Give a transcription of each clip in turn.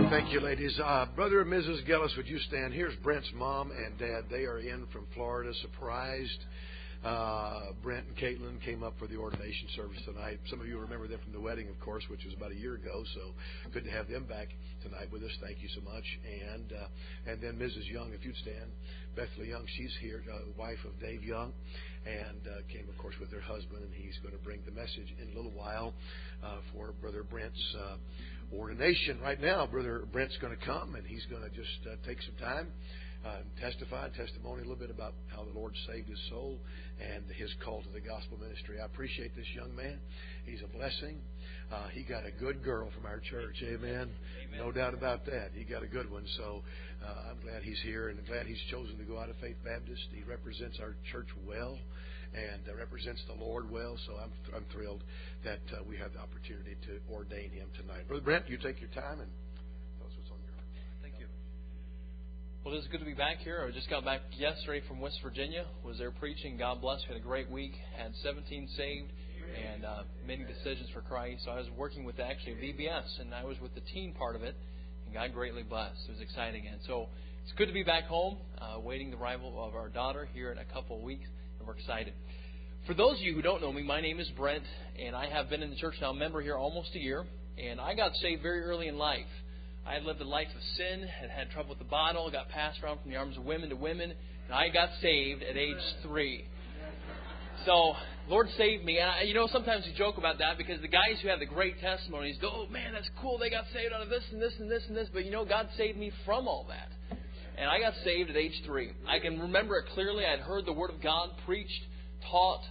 Thank you, ladies. Brother and Mrs. Gellis, would you stand? Here's Brent's mom and dad. They are in from Florida, surprised. Brent and Caitlin came up for the ordination service tonight. Some of you remember them from the wedding, of course, which was about a year ago. So good to have them back tonight with us. Thank you so much. And then Mrs. Young, if you'd stand. Bethany Young, she's here, wife of Dave Young, and came, of course, with her husband. And he's going to bring the message in a little while for Brother Brent's ordination. Right now, Brother Brent's going to come, and he's going to just take some time, testimony a little bit about how the Lord saved his soul and his call to the gospel ministry. I appreciate this young man. He's a blessing. He got a good girl from our church. Amen. No doubt about that. He got a good one. So I'm glad he's here, and I'm glad he's chosen to go out of Faith Baptist. He represents our church well and represents the Lord well. So I'm thrilled that we have the opportunity to ordain him tonight. Brother Brent, you take your time and tell us what's on your heart. Thank you. Well, it is good to be back here. I just got back yesterday from West Virginia. Was there preaching. God bless. We had a great week. Had 17 saved and many decisions for Christ. So I was working with actually VBS, and I was with the teen part of it, and God greatly blessed. It was exciting. And so it's good to be back home, waiting the arrival of our daughter here in a couple of weeks, and we're excited. For those of you who don't know me, my name is Brent, and I have been in the church now, a member here almost a year, and I got saved very early in life. I had lived a life of sin, had trouble with the bottle, got passed around from the arms of women to women, and I got saved at age 3. So, Lord saved me. And sometimes you joke about that because the guys who have the great testimonies go, oh, man, that's cool. They got saved out of this and this and this and this. But, God saved me from all that. And I got saved at age 3. I can remember it clearly. I had heard the Word of God preached, taught,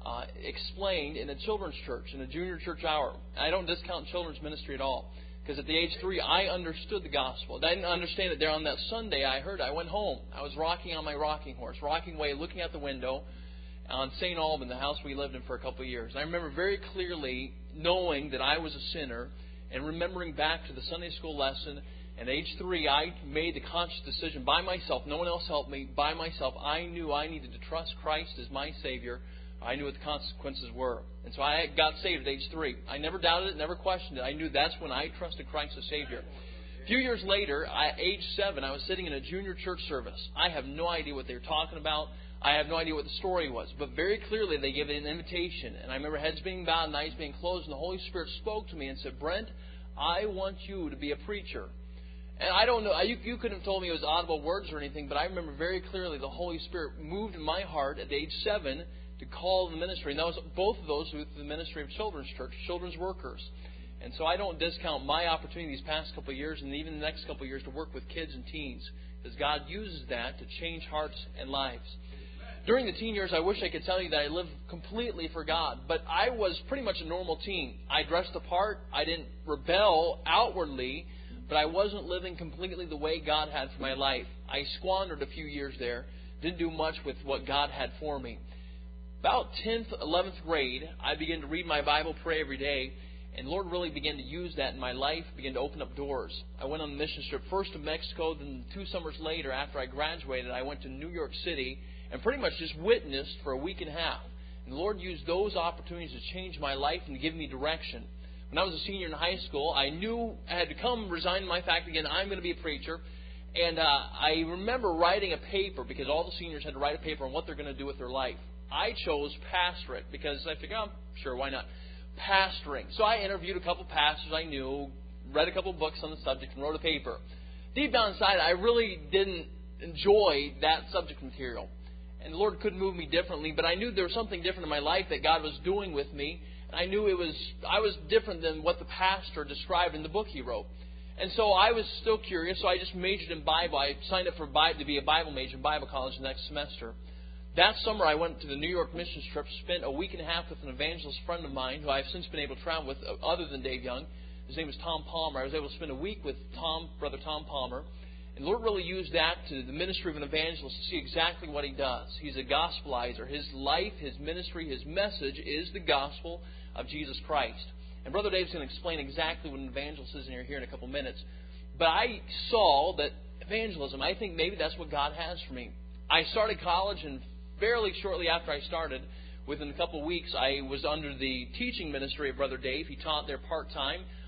explained in a children's church, in a junior church hour. I don't discount children's ministry at all. Because at the age 3, I understood the gospel. I didn't understand it there on that Sunday. I went home. I was rocking on my rocking horse, rocking away, looking out the window on St. Alban, the house we lived in for a couple of years. And I remember very clearly knowing that I was a sinner and remembering back to the Sunday school lesson. At age 3, I made the conscious decision by myself. No one else helped me. By myself, I knew I needed to trust Christ as my Savior. I knew what the consequences were. And so I got saved at age 3. I never doubted it, never questioned it. I knew that's when I trusted Christ as Savior. A few years later, at age 7, I was sitting in a junior church service. I have no idea what they were talking about. I have no idea what the story was. But very clearly, they gave it an invitation. And I remember heads being bowed and eyes being closed. And the Holy Spirit spoke to me and said, Brent, I want you to be a preacher. And I don't know, you couldn't have told me it was audible words or anything, but I remember very clearly the Holy Spirit moved in my heart at age 7 to call the ministry. And that was both of those with the ministry of children's church, children's workers. And so I don't discount my opportunity these past couple of years and even the next couple of years to work with kids and teens, because God uses that to change hearts and lives. During the teen years, I wish I could tell you that I lived completely for God, but I was pretty much a normal teen. I dressed the part. I didn't rebel outwardly, but I wasn't living completely the way God had for my life. I squandered a few years there, didn't do much with what God had for me. About 10th, 11th grade, I began to read my Bible, pray every day, and the Lord really began to use that in my life, began to open up doors. I went on a mission trip, first to Mexico, then 2 summers later, after I graduated, I went to New York City and pretty much just witnessed for a week and a half. And the Lord used those opportunities to change my life and to give me direction. When I was a senior in high school, I knew I had to come resign my fact again, I'm going to be a preacher. And I remember writing a paper, because all the seniors had to write a paper on what they're going to do with their life. I chose pastorate because I figured, oh, sure, why not? Pastoring. So I interviewed a couple pastors I knew, read a couple books on the subject, and wrote a paper. Deep down inside, I really didn't enjoy that subject material. And the Lord couldn't move me differently, but I knew there was something different in my life that God was doing with me. And I knew I was different than what the pastor described in the book he wrote. And so I was still curious, so I just majored in Bible. I signed up to be a Bible major in Bible college the next semester. That summer I went to the New York missions trip, spent a week and a half with an evangelist friend of mine who I've since been able to travel with other than Dave Young. His name is Tom Palmer. I was able to spend a week with Brother Tom Palmer. And the Lord really used that to the ministry of an evangelist to see exactly what he does. He's a gospelizer. His life, his ministry, his message is the gospel of Jesus Christ. And Brother Dave's going to explain exactly what an evangelist is here in a couple minutes. But I saw that evangelism, I think maybe that's what God has for me. I started college, and fairly shortly after I started, within a couple of weeks, I was under the teaching ministry of Brother Dave. He taught there part-time.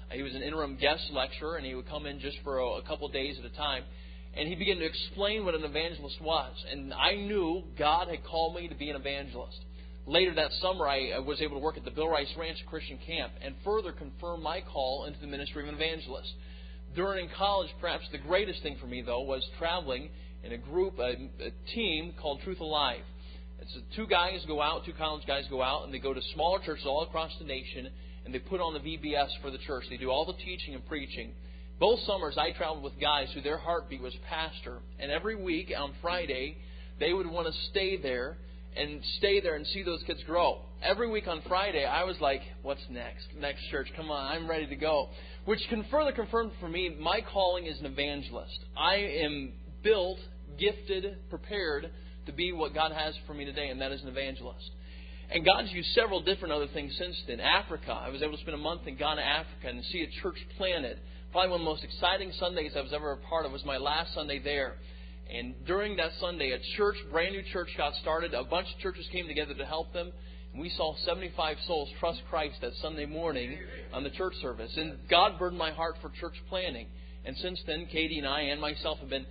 He was an interim guest lecturer, and he would come in just for a couple of days at a time. And he began to explain what an evangelist was. And I knew God had called me to be an evangelist. Later that summer, I was able to work at the Bill Rice Ranch Christian Camp and further confirm my call into the ministry of an evangelist. During college, perhaps the greatest thing for me, though, was traveling in a team called Truth Alive. It's two college guys go out, and they go to smaller churches all across the nation, and they put on the VBS for the church. They do all the teaching and preaching. Both summers, I traveled with guys who their heartbeat was pastor. And every week on Friday, they would want to stay there and see those kids grow. Every week on Friday, I was like, what's next? Next church, come on, I'm ready to go. Which can further confirm for me, my calling as an evangelist. I am built, gifted, prepared to be what God has for me today, and that is an evangelist. And God's used several different other things since then. Africa, I was able to spend a month in Ghana, Africa, and see a church planted. Probably one of the most exciting Sundays I was ever a part of was my last Sunday there. And during that Sunday, a brand new church got started. A bunch of churches came together to help them. And we saw 75 souls trust Christ that Sunday morning on the church service. And God burdened my heart for church planting. And since then, Katie and I and myself have been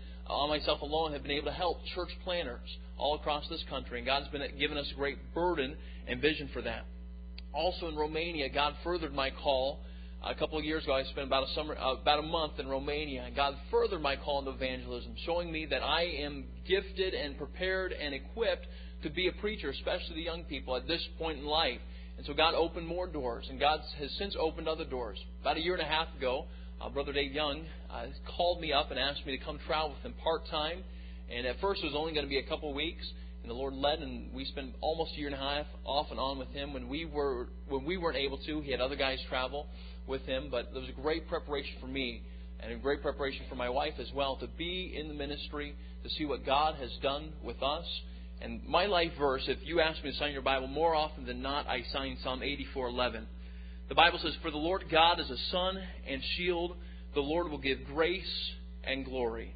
able to help church planners all across this country. And God's been given us a great burden and vision for that. Also in Romania, God furthered my call. A couple of years ago, I spent about a month in Romania, and God furthered my call into evangelism, showing me that I am gifted and prepared and equipped to be a preacher, especially the young people at this point in life. And so God opened more doors, and God has since opened other doors. About a year and a half ago, Brother Dave Young called me up and asked me to come travel with him part-time. And at first, it was only going to be a couple of weeks. And the Lord led, and we spent almost a year and a half off and on with him. When we weren't able to, he had other guys travel with him. But there was a great preparation for me and a great preparation for my wife as well to be in the ministry, to see what God has done with us. And my life verse, if you ask me to sign your Bible, more often than not, I sign Psalm 84:11. The Bible says, "For the Lord God is a sun and shield. The Lord will give grace and glory.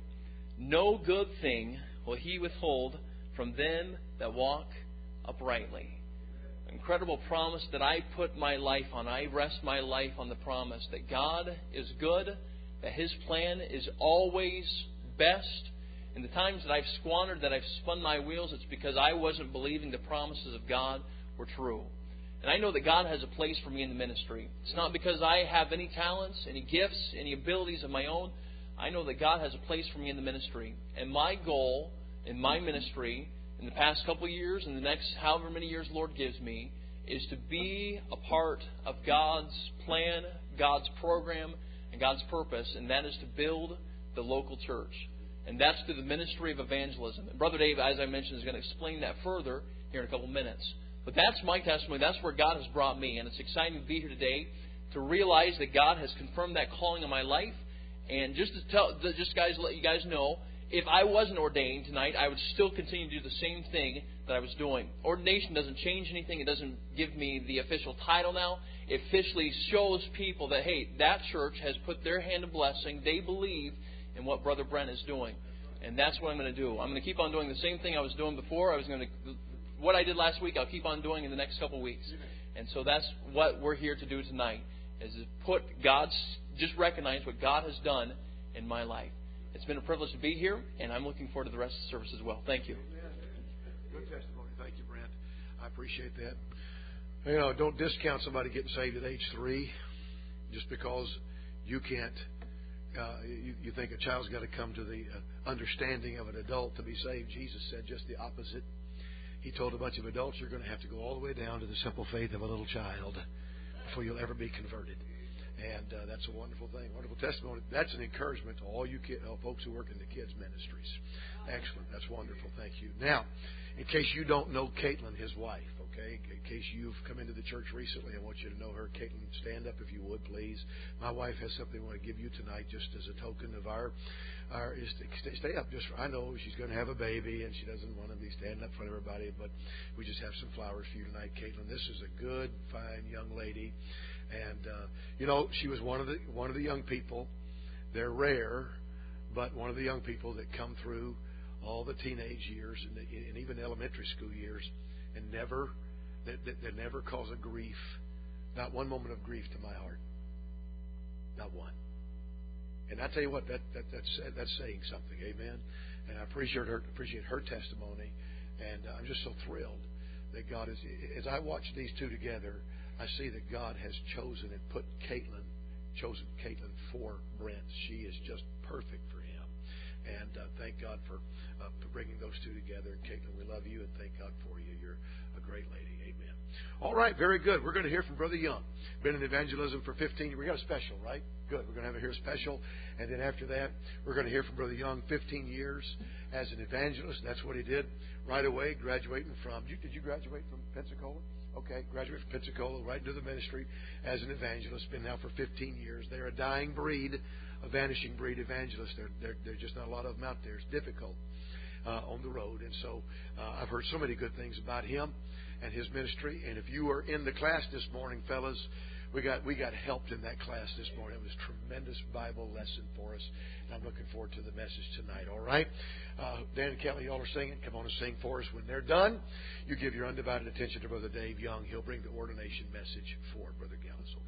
No good thing will He withhold from them that walk uprightly." Incredible promise that I put my life on. I rest my life on the promise that God is good, that His plan is always best. In the times that I've squandered, that I've spun my wheels, it's because I wasn't believing the promises of God were true. And I know that God has a place for me in the ministry. It's not because I have any talents, any gifts, any abilities of my own. I know that God has a place for me in the ministry. And my goal in my ministry in the past couple of years and the next however many years the Lord gives me is to be a part of God's plan, God's program, and God's purpose, and that is to build the local church. And that's through the ministry of evangelism. And Brother Dave, as I mentioned, is going to explain that further here in a couple of minutes. But that's my testimony. That's where God has brought me. And it's exciting to be here today to realize that God has confirmed that calling in my life. And just to let you guys know, if I wasn't ordained tonight, I would still continue to do the same thing that I was doing. Ordination doesn't change anything. It doesn't give me the official title now. It officially shows people that, hey, that church has put their hand of blessing. They believe in what Brother Brent is doing. And that's what I'm going to do. I'm going to keep on doing the same thing I was doing before. What I did last week, I'll keep on doing in the next couple of weeks. And so that's what we're here to do tonight, is to just recognize what God has done in my life. It's been a privilege to be here, and I'm looking forward to the rest of the service as well. Thank you. Good testimony. Thank you, Brent. I appreciate that. You know, don't discount somebody getting saved at age 3 just because you can't. You think a child's got to come to the understanding of an adult to be saved. Jesus said just the opposite. He told a bunch of adults, you're going to have to go all the way down to the simple faith of a little child before you'll ever be converted. And that's a wonderful thing, wonderful testimony. That's an encouragement to all you folks who work in the kids' ministries. Excellent. That's wonderful. Thank you. Now, in case you don't know Caitlin, his wife, okay, in case you've come into the church recently, I want you to know her. Caitlin, stand up if you would, please. My wife has something I want to give you tonight just as a token of our stay up. I know she's going to have a baby and she doesn't want to be standing up in front of everybody, but we just have some flowers for you tonight, Caitlin. This is a good, fine young lady. And, she was one of the young people. They're rare, but one of the young people that come through all the teenage years and even elementary school years and that never cause a grief, not one moment of grief to my heart. Not one. And I tell you what, that's saying something. Amen. And I appreciate her testimony. And I'm just so thrilled that God is. As I watch these two together, I see that God has chosen and chosen Caitlin for Brent. She is just perfect for him. And thank God for bringing those two together. And Caitlin, we love you and thank God for you. You're a great lady. Amen. All right, very good. We're going to hear from Brother Young. Been in evangelism for 15 years. We got a special, right? Good. We're going to have a special. And then after that, we're going to hear from Brother Young, 15 years as an evangelist. That's what he did right away, graduating from... Did you graduate from Pensacola? Okay, graduated from Pensacola, right into the ministry as an evangelist. Been now for 15 years. They're a dying breed, a vanishing breed evangelists. There's just not a lot of them out there. It's difficult on the road. And so I've heard so many good things about him and his ministry. And if you were in the class this morning, fellas, we got helped in that class this morning. It was a tremendous Bible lesson for us. And I'm looking forward to the message tonight. All right? Dan and Kelly, y'all are singing. Come on and sing for us. When they're done, you give your undivided attention to Brother Dave Young. He'll bring the ordination message for Brother Gallus. Okay.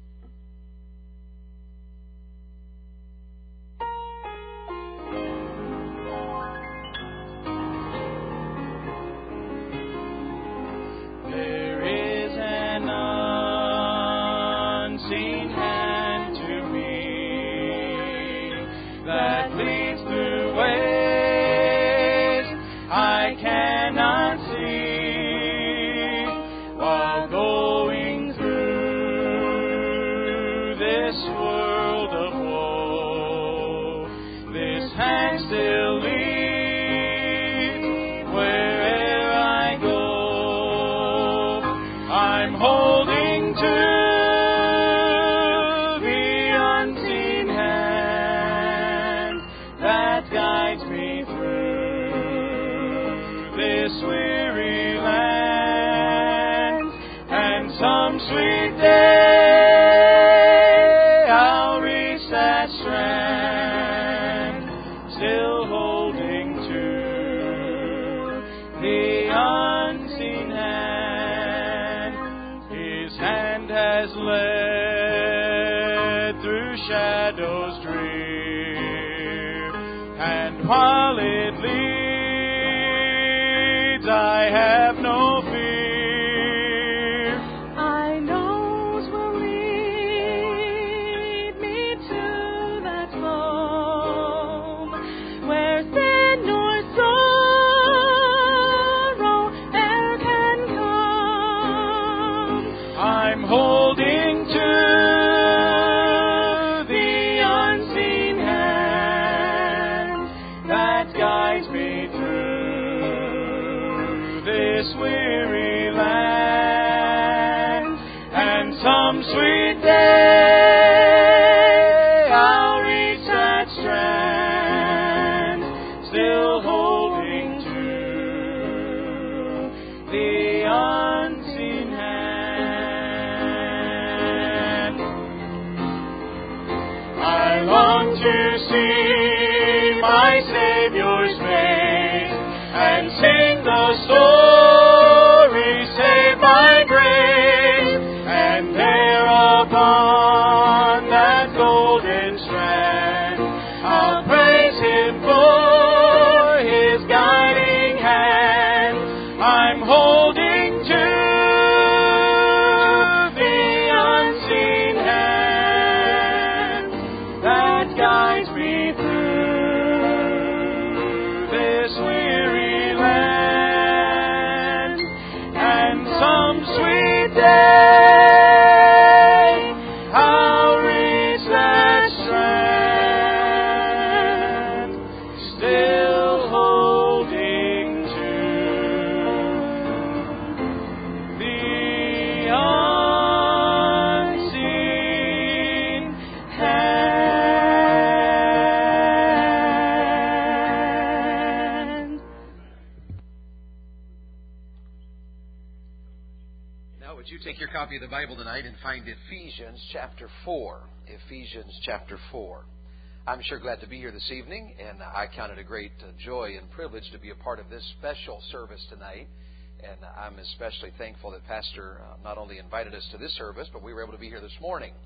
While it leads, I have no fear. I know 'twill lead me to that home where sin nor sorrow e'er can come. I'm holding to weary land, and some sweet day I'll reach that strand, still holding to the unseen hand. I long to see my Savior's face and sing the story. Upon that golden strand, I'll praise Him for His guiding hand. I'm holding to the unseen hand that guides me through this weary land, and some sweet day copy of the Bible tonight and find Ephesians chapter 4. Ephesians chapter 4. I'm sure glad to be here this evening, and I count it a great joy and privilege to be a part of this special service tonight. And I'm especially thankful that Pastor not only invited us to this service, but we were able to be here this morning.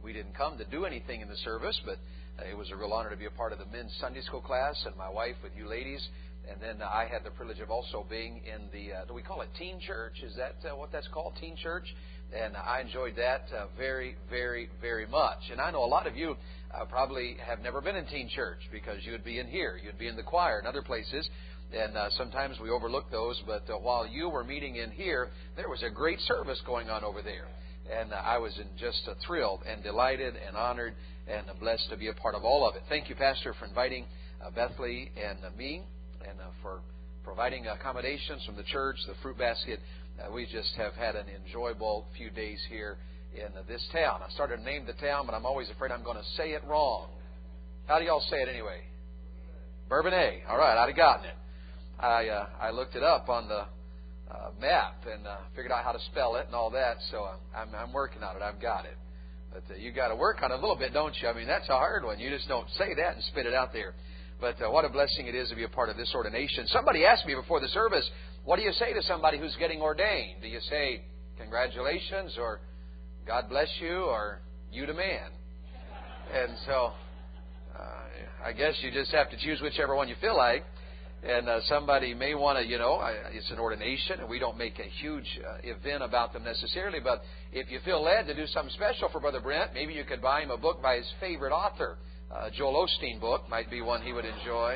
We didn't come to do anything in the service, but it was a real honor to be a part of the men's Sunday school class, and my wife with you ladies. And then I had the privilege of also being in the, do we call it teen church? Is that what that's called, teen church? And I enjoyed that very, very, very much. And I know a lot of you probably have never been in teen church because you would be in here. You'd be in the choir and other places. And sometimes we overlook those. But while you were meeting in here, there was a great service going on over there. And I was just thrilled and delighted and honored and blessed to be a part of all of it. Thank you, Pastor, for inviting Bethany and me, and for providing accommodations from the church, the fruit basket. We just have had an enjoyable few days here in this town. I started to name the town, but I'm always afraid I'm going to say it wrong. How do y'all say it anyway? Bourbonnais. All right, I'd have gotten it. I looked it up on the map and figured out how to spell it and all that, so I'm working on it. I've got it. But you got to work on it a little bit, don't you? I mean, that's a hard one. You just don't say that and spit it out there. But what a blessing it is to be a part of this ordination. Somebody asked me before the service, what do you say to somebody who's getting ordained? Do you say, congratulations, or God bless you, or you the man? And so I guess you just have to choose whichever one you feel like. And somebody may want to, it's an ordination, and we don't make a huge event about them necessarily. But if you feel led to do something special for Brother Brent, maybe you could buy him a book by his favorite author. Joel Osteen book might be one he would enjoy.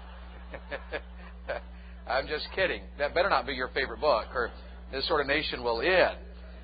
I'm just kidding. That better not be your favorite book, or this ordination will end.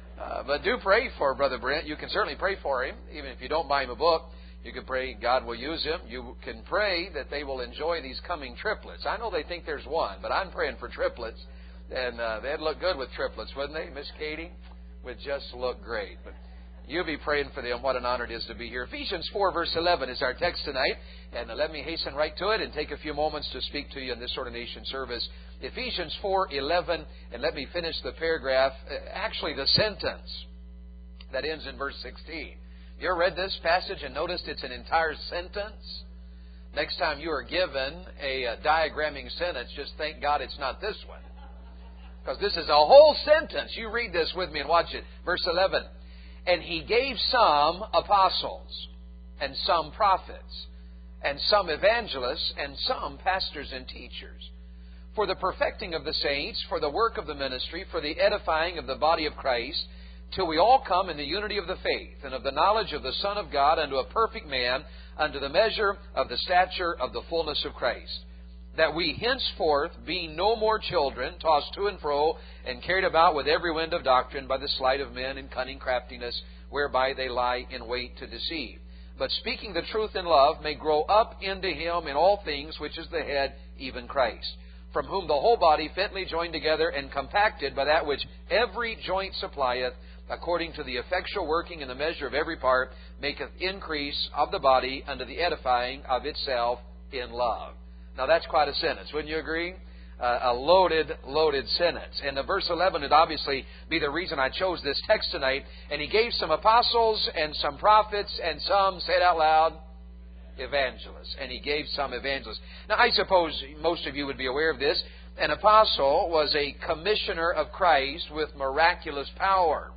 But do pray for Brother Brent. You can certainly pray for him, even if you don't buy him a book. You can pray God will use him. You can pray that they will enjoy these coming triplets. I know they think there's one, but I'm praying for triplets. And they'd look good with triplets, wouldn't they, Miss Katie? Would just look great. But you'll be praying for them. What an honor it is to be here. Ephesians 4, verse 11 is our text tonight. And let me hasten right to it and take a few moments to speak to you in this ordination service. Ephesians 4:11, and let me finish the paragraph, actually the sentence that ends in verse 16. You ever read this passage and noticed it's an entire sentence? Next time you are given a diagramming sentence, just thank God it's not this one. Because this is a whole sentence. You read this with me and watch it. Verse 11. And He gave some apostles, and some prophets, and some evangelists, and some pastors and teachers, for the perfecting of the saints, for the work of the ministry, for the edifying of the body of Christ, till we all come in the unity of the faith and of the knowledge of the Son of God, unto a perfect man, unto the measure of the stature of the fullness of Christ. That we henceforth be no more children, tossed to and fro, and carried about with every wind of doctrine by the sleight of men and cunning craftiness, whereby they lie in wait to deceive. But speaking the truth in love, may grow up into Him in all things, which is the head, even Christ, from whom the whole body fitly joined together and compacted by that which every joint supplieth, according to the effectual working in the measure of every part, maketh increase of the body unto the edifying of itself in love. Now that's quite a sentence, wouldn't you agree? A loaded sentence. And the verse 11 would obviously be the reason I chose this text tonight. And He gave some apostles and some prophets and some, say it out loud, evangelists. And He gave some evangelists. Now I suppose most of you would be aware of this. An apostle was a commissioner of Christ with miraculous power.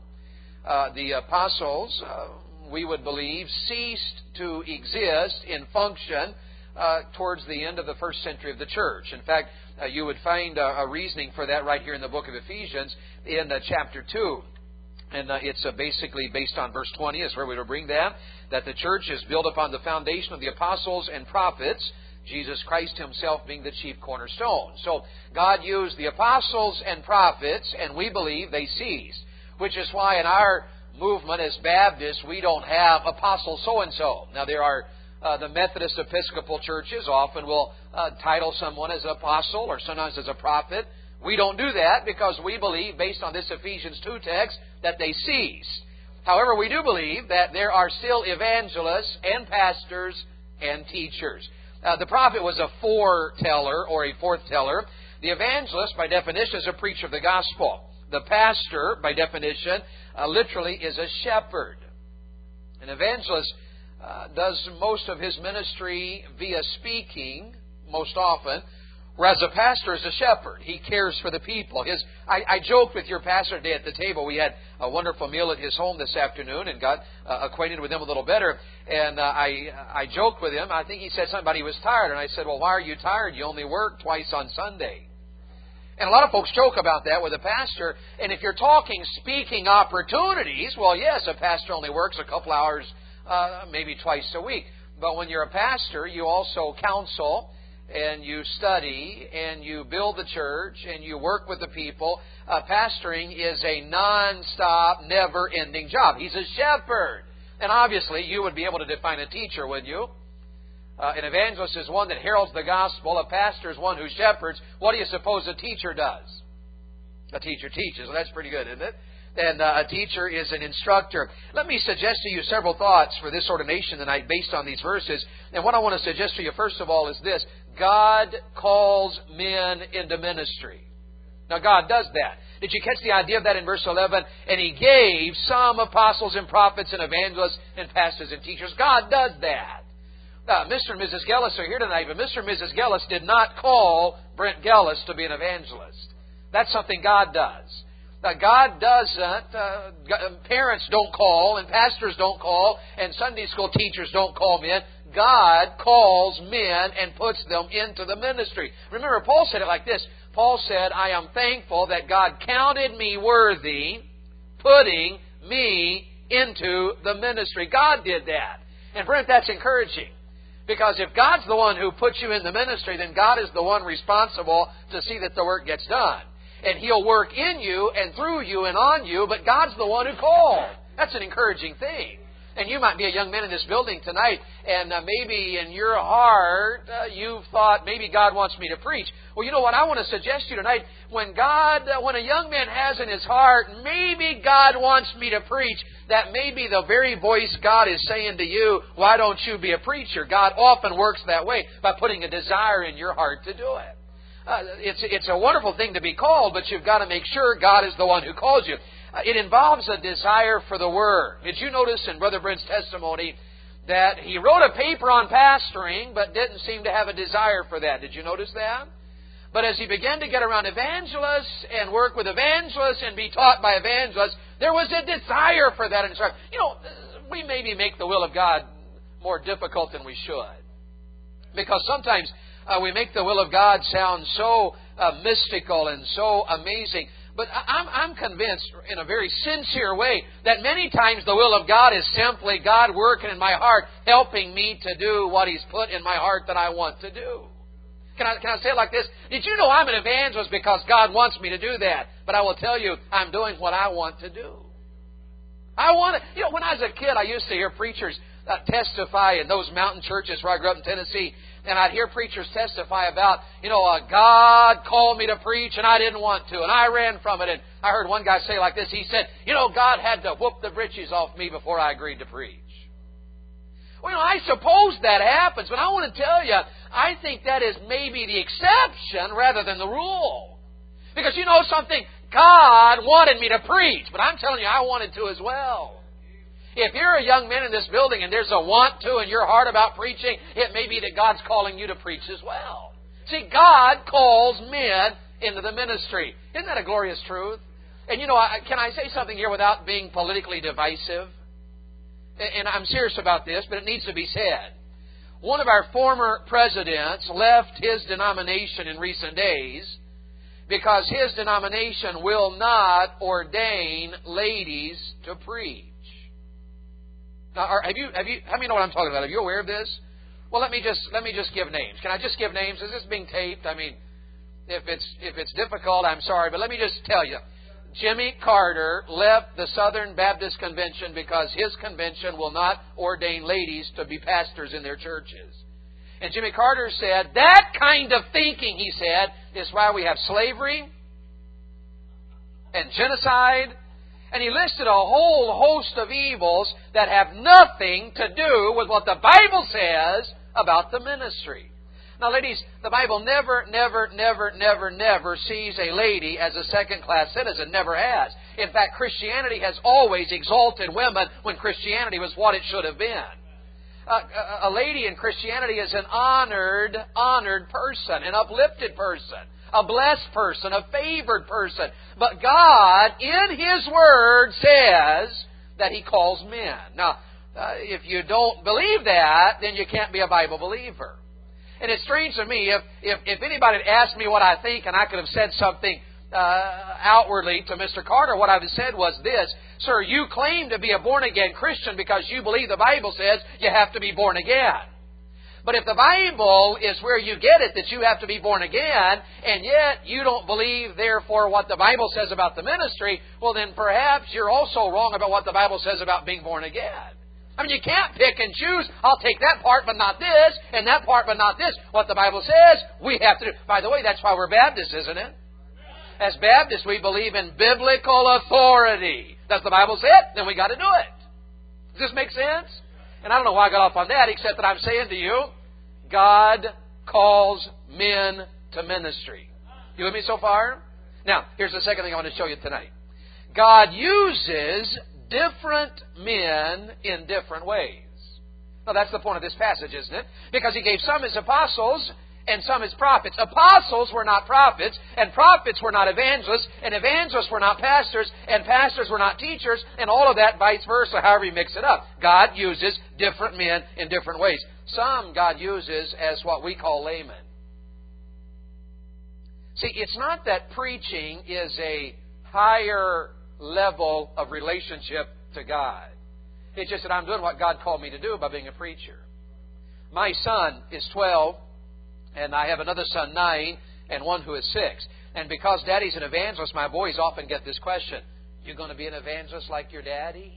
The apostles, we would believe, ceased to exist in function towards the end of the first century of the church. In fact, you would find a reasoning for that right here in the book of Ephesians in chapter 2. And it's basically based on verse 20 is where we will bring that the church is built upon the foundation of the apostles and prophets, Jesus Christ Himself being the chief cornerstone. So God used the apostles and prophets, and we believe they ceased. Which is why in our movement as Baptists, we don't have apostle so-and-so. Now there are the Methodist Episcopal churches often will title someone as an apostle or sometimes as a prophet. We don't do that because we believe, based on this Ephesians 2 text, that they ceased. However, we do believe that there are still evangelists and pastors and teachers. The prophet was a foreteller or a forth-teller. The evangelist, by definition, is a preacher of the gospel. The pastor, by definition, literally is a shepherd. An evangelist does most of his ministry via speaking, most often, Whereas a pastor is a shepherd. He cares for the people. I joked with your pastor today at the table. We had a wonderful meal at his home this afternoon and got acquainted with him a little better. And I joked with him. I think he said something about he was tired. And I said, well, why are you tired? You only work twice on Sunday. And a lot of folks joke about that with a pastor. And if you're talking speaking opportunities, well, yes, a pastor only works a couple hours, maybe twice a week. But when you're a pastor, you also counsel, and you study, and you build the church, and you work with the people. Pastoring is a non-stop, never-ending job. He's a shepherd. And obviously, you would be able to define a teacher, wouldn't you? An evangelist is one that heralds the gospel. A pastor is one who shepherds. What do you suppose a teacher does? A teacher teaches. Well, that's pretty good, isn't it? And a teacher is an instructor. Let me suggest to you several thoughts for this ordination tonight based on these verses. And what I want to suggest to you, first of all, is this. God calls men into ministry. Now, God does that. Did you catch the idea of that in verse 11? And He gave some apostles and prophets and evangelists and pastors and teachers. God does that. Mr. and Mrs. Gellis are here tonight, but Mr. and Mrs. Gellis did not call Brent Gellis to be an evangelist. That's something God does. God doesn't. Parents don't call, and pastors don't call, and Sunday school teachers don't call men. God calls men and puts them into the ministry. Remember, Paul said it like this. Paul said, I am thankful that God counted me worthy, putting me into the ministry. God did that. And Brent, that's encouraging. Because if God's the one who puts you in the ministry, then God is the one responsible to see that the work gets done. And He'll work in you and through you and on you, but God's the one who called. That's an encouraging thing. And you might be a young man in this building tonight, and maybe in your heart you've thought, maybe God wants me to preach. Well, you know what? I want to suggest to you tonight, when a young man has in his heart, maybe God wants me to preach, that may be the very voice God is saying to you, why don't you be a preacher? God often works that way by putting a desire in your heart to do it. It's a wonderful thing to be called, but you've got to make sure God is the one who calls you. It involves a desire for the Word. Did you notice in Brother Brent's testimony that he wrote a paper on pastoring but didn't seem to have a desire for that? Did you notice that? But as he began to get around evangelists and work with evangelists and be taught by evangelists, there was a desire for that. You know, we maybe make the will of God more difficult than we should. Because sometimes we make the will of God sound so mystical and so amazing. But I'm convinced in a very sincere way that many times the will of God is simply God working in my heart, helping me to do what He's put in my heart that I want to do. Can I say it like this? Did you know I'm an evangelist because God wants me to do that? But I will tell you, I'm doing what I want to do. I want to. You know, when I was a kid, I used to hear preachers testify in those mountain churches where I grew up in Tennessee. And I'd hear preachers testify about, God called me to preach and I didn't want to. And I ran from it. And I heard one guy say like this. He said, God had to whoop the britches off me before I agreed to preach. Well, I suppose that happens. But I want to tell you, I think that is maybe the exception rather than the rule. Because you know something? God wanted me to preach. But I'm telling you, I wanted to as well. If you're a young man in this building and there's a want to in your heart about preaching, it may be that God's calling you to preach as well. See, God calls men into the ministry. Isn't that a glorious truth? And can I say something here without being politically divisive? And I'm serious about this, but it needs to be said. One of our former presidents left his denomination in recent days because his denomination will not ordain ladies to preach. Now, how many know what I'm talking about? Are you aware of this? Well, let me just give names. Can I just give names? Is this being taped? I mean, if it's difficult, I'm sorry, but let me just tell you. Jimmy Carter left the Southern Baptist Convention because his convention will not ordain ladies to be pastors in their churches. And Jimmy Carter said, that kind of thinking, he said, is why we have slavery and genocide. And he listed a whole host of evils that have nothing to do with what the Bible says about the ministry. Now, ladies, the Bible never sees a lady as a second-class citizen. Never has. In fact, Christianity has always exalted women when Christianity was what it should have been. A lady in Christianity is an honored person, an uplifted person, a blessed person, a favored person. But God, in His Word, says that He calls men. Now, if you don't believe that, then you can't be a Bible believer. And it's strange to me, if anybody had asked me what I think and I could have said something outwardly to Mr. Carter, what I would have said was this: Sir, you claim to be a born-again Christian because you believe the Bible says you have to be born again. But if the Bible is where you get it, that you have to be born again, and yet you don't believe, therefore, what the Bible says about the ministry, well, then perhaps you're also wrong about what the Bible says about being born again. I mean, you can't pick and choose. I'll take that part, but not this, and that part, but not this. What the Bible says, we have to do. By the way, that's why we're Baptists, isn't it? As Baptists, we believe in biblical authority. Does the Bible say it? Then we got to do it. Does this make sense? And I don't know why I got off on that, except that I'm saying to you, God calls men to ministry. You with me so far? Now, here's the second thing I want to show you tonight. God uses different men in different ways. Now, that's the point of this passage, isn't it? Because He gave some as apostles and some as prophets. Apostles were not prophets, and prophets were not evangelists, and evangelists were not pastors, and pastors were not teachers, and all of that vice versa, however you mix it up. God uses different men in different ways. Some God uses as what we call laymen. See, it's not that preaching is a higher level of relationship to God. It's just that I'm doing what God called me to do by being a preacher. My son is 12, and I have another son, 9, and one who is 6. And because Daddy's an evangelist, my boys often get this question: you going to be an evangelist like your daddy?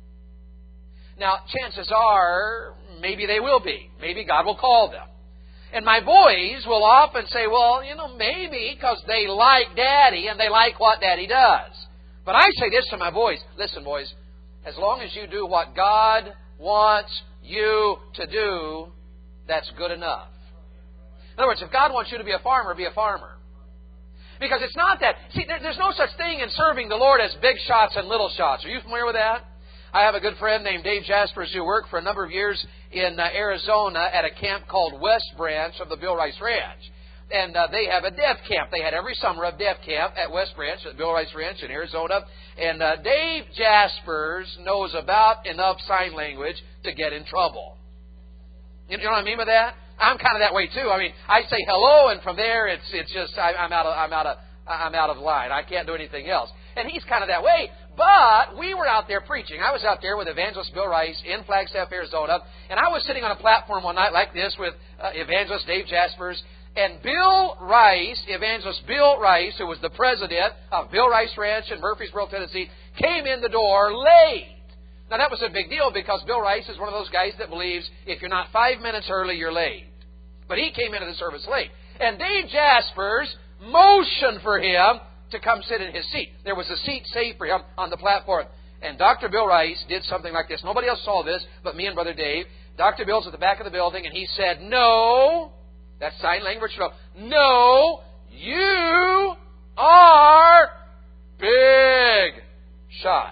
Now, chances are, maybe they will be. Maybe God will call them. And my boys will often say, well, maybe because they like Daddy and they like what Daddy does. But I say this to my boys: listen, boys, as long as you do what God wants you to do, that's good enough. In other words, if God wants you to be a farmer, be a farmer. Because it's not that... See, there's no such thing in serving the Lord as big shots and little shots. Are you familiar with that? I have a good friend named Dave Jaspers who worked for a number of years in Arizona at a camp called West Branch of the Bill Rice Ranch. And they have a deaf camp. They had every summer a deaf camp at West Branch, at Bill Rice Ranch in Arizona. And Dave Jaspers knows about enough sign language to get in trouble. You know what I mean by that? I'm kind of that way too. I mean, I say hello, and from there it's just I'm out of line. I can't do anything else. And he's kind of that way. But we were out there preaching. I was out there with Evangelist Bill Rice in Flagstaff, Arizona, and I was sitting on a platform one night like this with Evangelist Dave Jaspers. And Bill Rice, Evangelist Bill Rice, who was the president of Bill Rice Ranch in Murfreesboro, Tennessee, came in the door late. Now, that was a big deal because Bill Rice is one of those guys that believes if you're not 5 minutes early, you're late. But he came into the service late. And Dave Jaspers motioned for him to come sit in his seat. There was a seat saved for him on the platform. And Dr. Bill Rice did something like this. Nobody else saw this but me and Brother Dave. Dr. Bill's at the back of the building, and he said, "No," that's sign language, "no, you are big shot.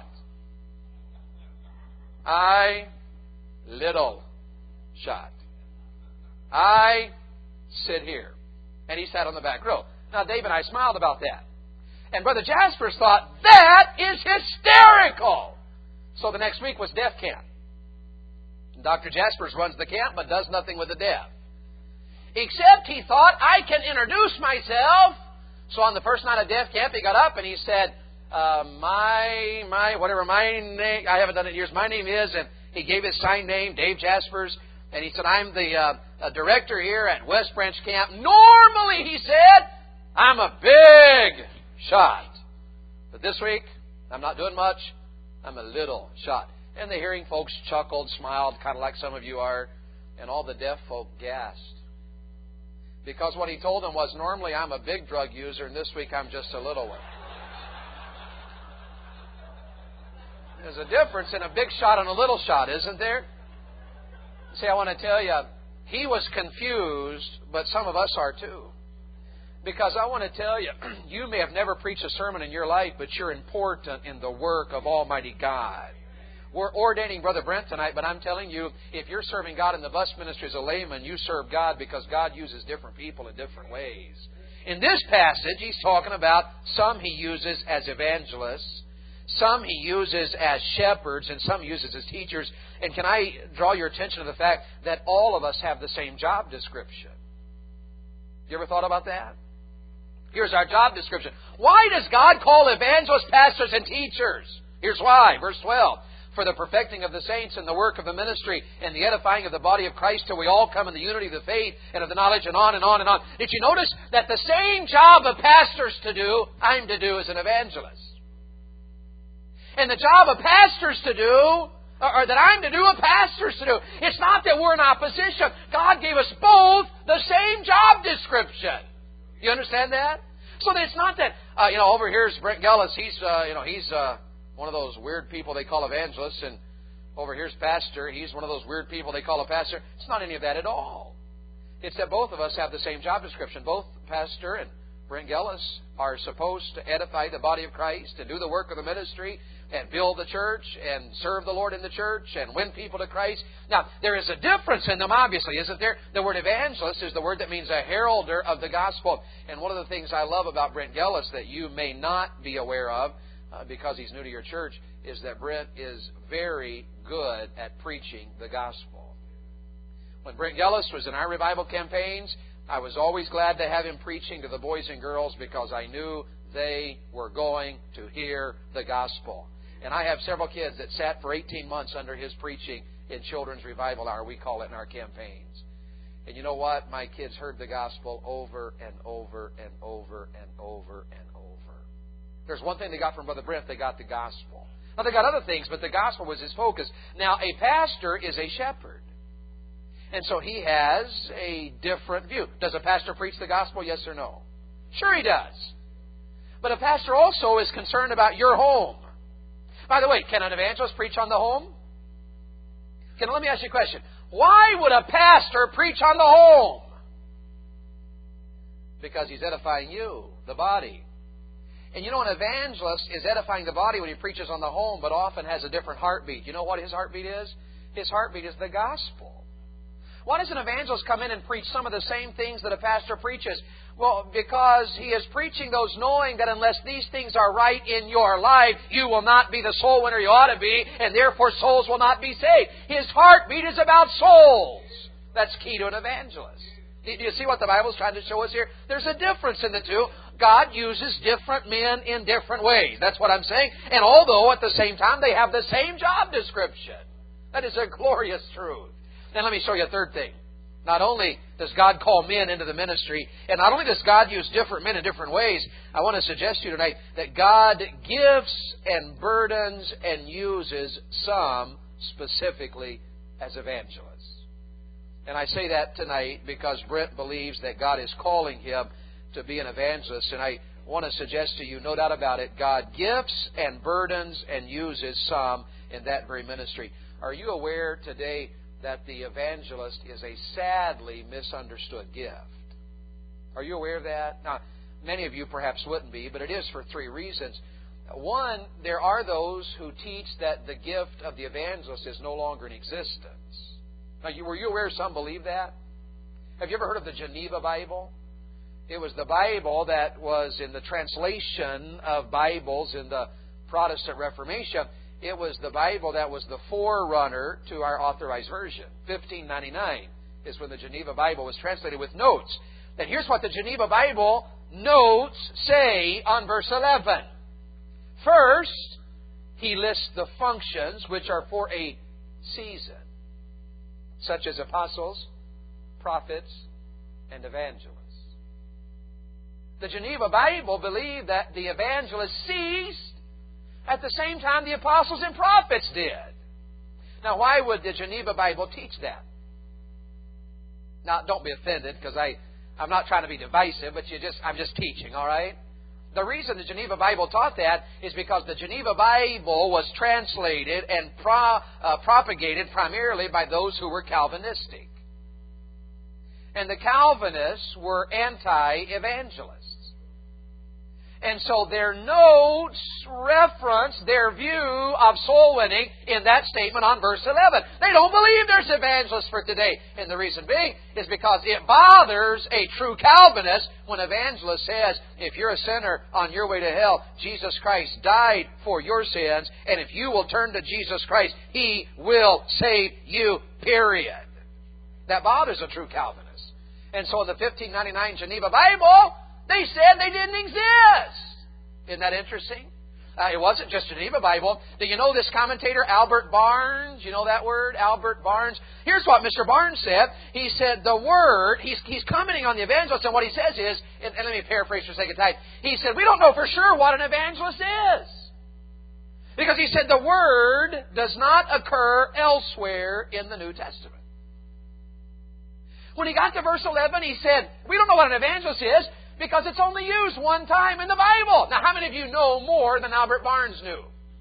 I little shot. I sit here." And he sat on the back row. Now, Dave and I smiled about that. And Brother Jaspers thought, that is hysterical. So the next week was deaf camp. Dr. Jaspers runs the camp but does nothing with the deaf. Except he thought, I can introduce myself. So on the first night of deaf camp, he got up and he said, whatever my name, I haven't done it in years, my name is, and he gave his sign name, Dave Jaspers, and he said, I'm the director here at West Branch Camp. Normally, he said, I'm a big shot. But this week, I'm not doing much, I'm a little shot. And the hearing folks chuckled, smiled, kind of like some of you are, and all the deaf folk gasped. Because what he told them was, normally I'm a big drug user, and this week I'm just a little one. There's a difference in a big shot and a little shot, isn't there? See, I want to tell you, he was confused, but some of us are too. Because I want to tell you, you may have never preached a sermon in your life, but you're important in the work of Almighty God. We're ordaining Brother Brent tonight, but I'm telling you, if you're serving God in the bus ministry as a layman, you serve God because God uses different people in different ways. In this passage, he's talking about some he uses as evangelists, some he uses as shepherds, and some he uses as teachers. And can I draw your attention to the fact that all of us have the same job description? You ever thought about that? Here's our job description. Why does God call evangelists, pastors, and teachers? Here's why. Verse 12. For the perfecting of the saints and the work of the ministry and the edifying of the body of Christ till we all come in the unity of the faith and of the knowledge, and on and on and on. Did you notice that the same job of pastors to do, I'm to do as an evangelist? And the job of pastors to do, or that I'm to do, a pastor's to do. It's not that we're in opposition. God gave us both the same job description. You understand that? So that it's not that, over here is Brent Gellis. He's one of those weird people they call evangelists, and over here's pastor. He's one of those weird people they call a pastor. It's not any of that at all. It's that both of us have the same job description. Both pastor and Brent Gellis are supposed to edify the body of Christ and do the work of the ministry and build the church and serve the Lord in the church and win people to Christ. Now, there is a difference in them, obviously, isn't there? The word evangelist is the word that means a heralder of the gospel. And one of the things I love about Brent Gellis that you may not be aware of, because he's new to your church, is that Brent is very good at preaching the gospel. When Brent Gellis was in our revival campaigns, I was always glad to have him preaching to the boys and girls because I knew they were going to hear the gospel. And I have several kids that sat for 18 months under his preaching in Children's Revival Hour, we call it in our campaigns. And you know what? My kids heard the gospel over and over and over and over and over. There's one thing they got from Brother Brent, they got the gospel. Now, they got other things, but the gospel was his focus. Now, a pastor is a shepherd. And so he has a different view. Does a pastor preach the gospel? Yes or no? Sure he does. But a pastor also is concerned about your home. By the way, can an evangelist preach on the home? Let me ask you a question. Why would a pastor preach on the home? Because he's edifying you, the body. And you know, an evangelist is edifying the body when he preaches on the home, but often has a different heartbeat. You know what his heartbeat is? His heartbeat is the gospel. Why does an evangelist come in and preach some of the same things that a pastor preaches? Well, because he is preaching those knowing that unless these things are right in your life, you will not be the soul winner you ought to be, and therefore souls will not be saved. His heartbeat is about souls. That's key to an evangelist. Do you see what the Bible is trying to show us here? There's a difference in the two. God uses different men in different ways. That's what I'm saying. And although at the same time they have the same job description. That is a glorious truth. Then let me show you a third thing. Not only does God call men into the ministry, and not only does God use different men in different ways, I want to suggest to you tonight that God gives and burdens and uses some specifically as evangelists. And I say that tonight because Brent believes that God is calling him to be an evangelist. And I want to suggest to you, no doubt about it, God gifts and burdens and uses some in that very ministry. Are you aware today that the evangelist is a sadly misunderstood gift? Are you aware of that? Now, many of you perhaps wouldn't be, but it is for three reasons. One, there are those who teach that the gift of the evangelist is no longer in existence. Now, were you aware some believe that? Have you ever heard of the Geneva Bible? It was the Bible that was in the translation of Bibles in the Protestant Reformation. It was the Bible that was the forerunner to our Authorized Version. 1599 is when the Geneva Bible was translated with notes. And here's what the Geneva Bible notes say on verse 11. First, he lists the functions which are for a season, such as apostles, prophets, and evangelists. The Geneva Bible believed that the evangelists ceased at the same time the apostles and prophets did. Now, why would the Geneva Bible teach that? Now, don't be offended, because I'm not trying to be divisive, but I'm just teaching, all right? The reason the Geneva Bible taught that is because the Geneva Bible was translated and propagated primarily by those who were Calvinistic. And the Calvinists were anti-evangelists. And so their notes reference their view of soul winning in that statement on verse 11. They don't believe there's evangelists for today. And the reason being is because it bothers a true Calvinist when an evangelist says, if you're a sinner on your way to hell, Jesus Christ died for your sins, and if you will turn to Jesus Christ, He will save you, period. That bothers a true Calvinist. And so in the 1599 Geneva Bible, they said they didn't exist. Isn't that interesting? It wasn't just Geneva Bible. Do you know this commentator, Albert Barnes? You know that word, Albert Barnes? Here's what Mr. Barnes said. He said the word, he's commenting on the evangelist, and what he says is, and let me paraphrase for the sake of time, he said, we don't know for sure what an evangelist is. Because he said the word does not occur elsewhere in the New Testament. When he got to verse 11, he said, we don't know what an evangelist is, because it's only used one time in the Bible. Now, how many of you know more than Albert Barnes knew?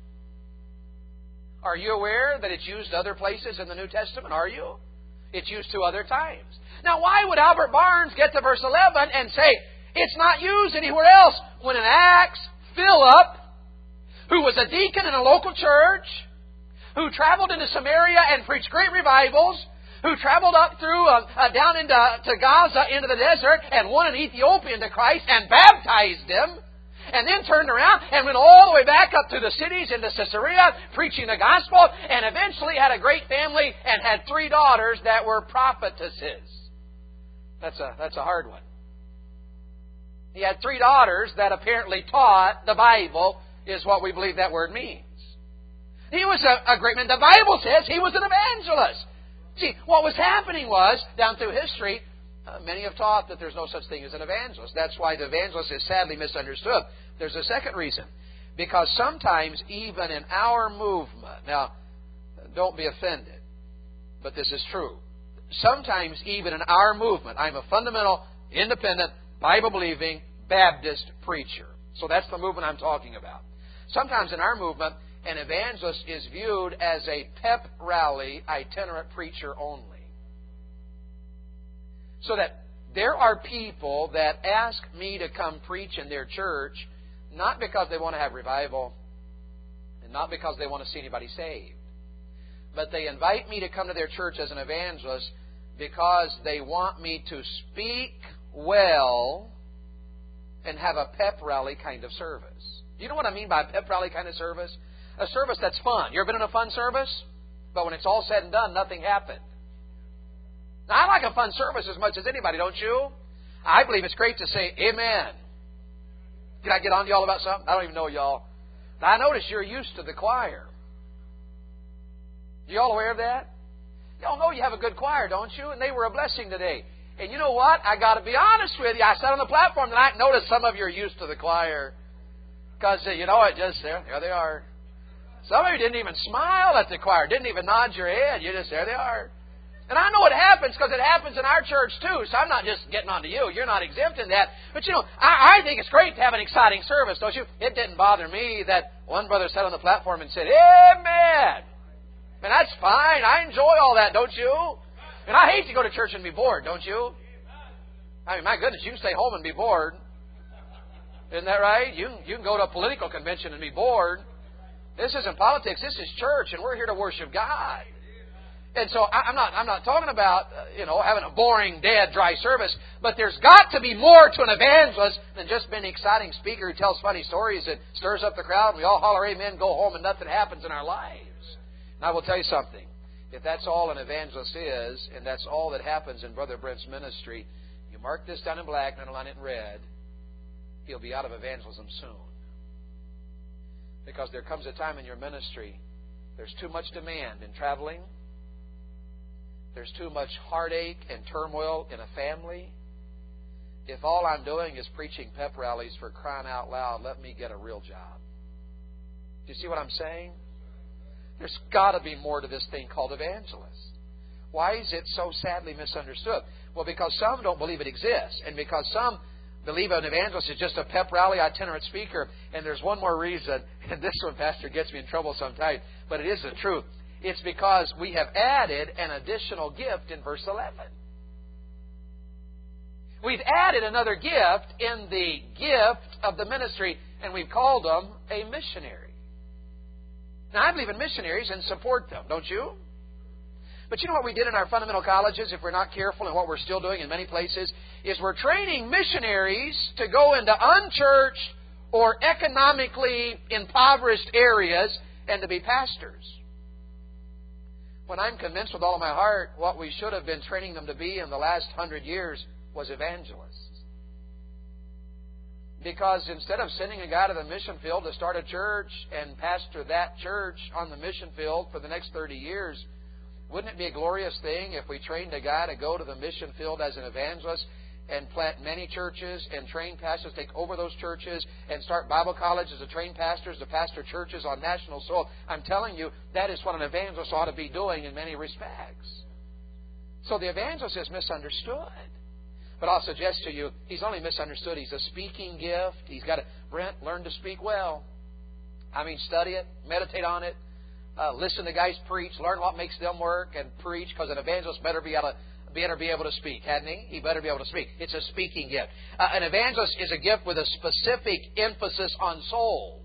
Are you aware that it's used other places in the New Testament? Are you? It's used 2 other times. Now, why would Albert Barnes get to verse 11 and say, it's not used anywhere else, when in Acts, Philip, who was a deacon in a local church, who traveled into Samaria and preached great revivals, who traveled up through, down into Gaza, into the desert, and won an Ethiopian to Christ and baptized him, and then turned around and went all the way back up to the cities into Caesarea, preaching the gospel, and eventually had a great family and had 3 daughters that were prophetesses. That's a hard one. He had 3 daughters that apparently taught the Bible, is what we believe that word means. He was a great man. The Bible says he was an evangelist. See, what was happening was, down through history, many have taught that there's no such thing as an evangelist. That's why the evangelist is sadly misunderstood. There's a second reason. Because sometimes, even in our movement, now, don't be offended, but this is true. Sometimes, even in our movement, I'm a fundamental, independent, Bible-believing, Baptist preacher. So that's the movement I'm talking about. Sometimes in our movement, an evangelist is viewed as a pep rally itinerant preacher only. So that there are people that ask me to come preach in their church, not because they want to have revival, and not because they want to see anybody saved, but they invite me to come to their church as an evangelist because they want me to speak well and have a pep rally kind of service. Do you know what I mean by a pep rally kind of service? A service that's fun. You ever been in a fun service? But when it's all said and done, nothing happened. Now, I like a fun service as much as anybody, don't you? I believe it's great to say, Amen. Can I get on to y'all about something? I don't even know y'all. Now, I notice you're used to the choir. You all aware of that? Y'all know you have a good choir, don't you? And they were a blessing today. And you know what? I got to be honest with you. I sat on the platform tonight and noticed some of you are used to the choir. Because, you know, it just, there they are. Some of you didn't even smile at the choir, didn't even nod your head. You just, there they are. And I know it happens because it happens in our church too. So I'm not just getting on to you. You're not exempt in that. But you know, I think it's great to have an exciting service, don't you? It didn't bother me that one brother sat on the platform and said, Amen. And that's fine. I enjoy all that, don't you? And I hate to go to church and be bored, don't you? I mean, my goodness, you can stay home and be bored. Isn't that right? You can go to a political convention and be bored. This isn't politics. This is church, and we're here to worship God. And so I'm not talking about having a boring, dead, dry service. But there's got to be more to an evangelist than just being an exciting speaker who tells funny stories and stirs up the crowd. And we all holler amen, go home, and nothing happens in our lives. And I will tell you something. If that's all an evangelist is, and that's all that happens in Brother Brent's ministry, you mark this down in black and underline it in red. He'll be out of evangelism soon. Because there comes a time in your ministry, there's too much demand in traveling. There's too much heartache and turmoil in a family. If all I'm doing is preaching pep rallies, for crying out loud, let me get a real job. Do you see what I'm saying? There's got to be more to this thing called evangelist. Why is it so sadly misunderstood? Well, because some don't believe it exists, and because some believe an evangelist is just a pep rally itinerant speaker. And there's one more reason, and this one, Pastor, gets me in trouble sometimes, but it is the truth. It's because we have added an additional gift in verse 11. We've added another gift in the gift of the ministry, and we've called them a missionary. Now, I believe in missionaries and support them, don't you? But you know what we did in our fundamental colleges, if we're not careful, and what we're still doing in many places, is we're training missionaries to go into unchurched or economically impoverished areas and to be pastors. When I'm convinced with all of my heart what we should have been training them to be in the last 100 years was evangelists. Because instead of sending a guy to the mission field to start a church and pastor that church on the mission field for the next 30 years, wouldn't it be a glorious thing if we trained a guy to go to the mission field as an evangelist and plant many churches and train pastors, take over those churches and start Bible colleges to train pastors to pastor churches on national soil? I'm telling you, that is what an evangelist ought to be doing in many respects. So the evangelist is misunderstood. But I'll suggest to you, he's only misunderstood. He's a speaking gift. He's got to, Brent, learn to speak well. I mean, study it, meditate on it, listen to guys preach, learn what makes them work, and preach, because an evangelist better be able to speak, hadn't he? He better be able to speak. It's a speaking gift. An evangelist is a gift with a specific emphasis on souls.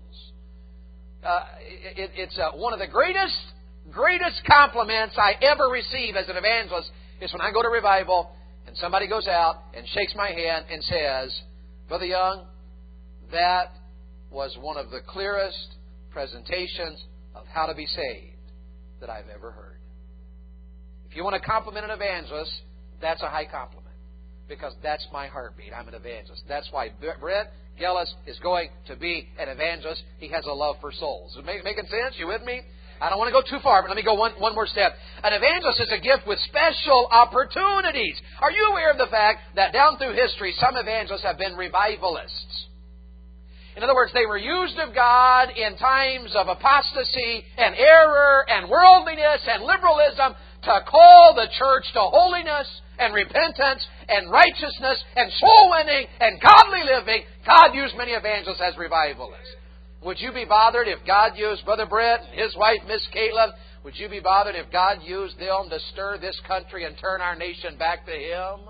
It's one of the greatest compliments I ever receive as an evangelist is when I go to revival and somebody goes out and shakes my hand and says, Brother Young, that was one of the clearest presentations of how to be saved that I've ever heard. If you want to compliment an evangelist, that's a high compliment, because that's my heartbeat. I'm an evangelist. That's why Brent Gellis is going to be an evangelist. He has a love for souls. Is it making sense? You with me? I don't want to go too far, but let me go one more step. An evangelist is a gift with special opportunities. Are you aware of the fact that down through history, some evangelists have been revivalists? In other words, they were used of God in times of apostasy and error and worldliness and liberalism to call the church to holiness and repentance and righteousness and soul winning and godly living. God used many evangelists as revivalists. Would you be bothered if God used Brother Brett and his wife, Miss Caitlin? Would you be bothered if God used them to stir this country and turn our nation back to Him?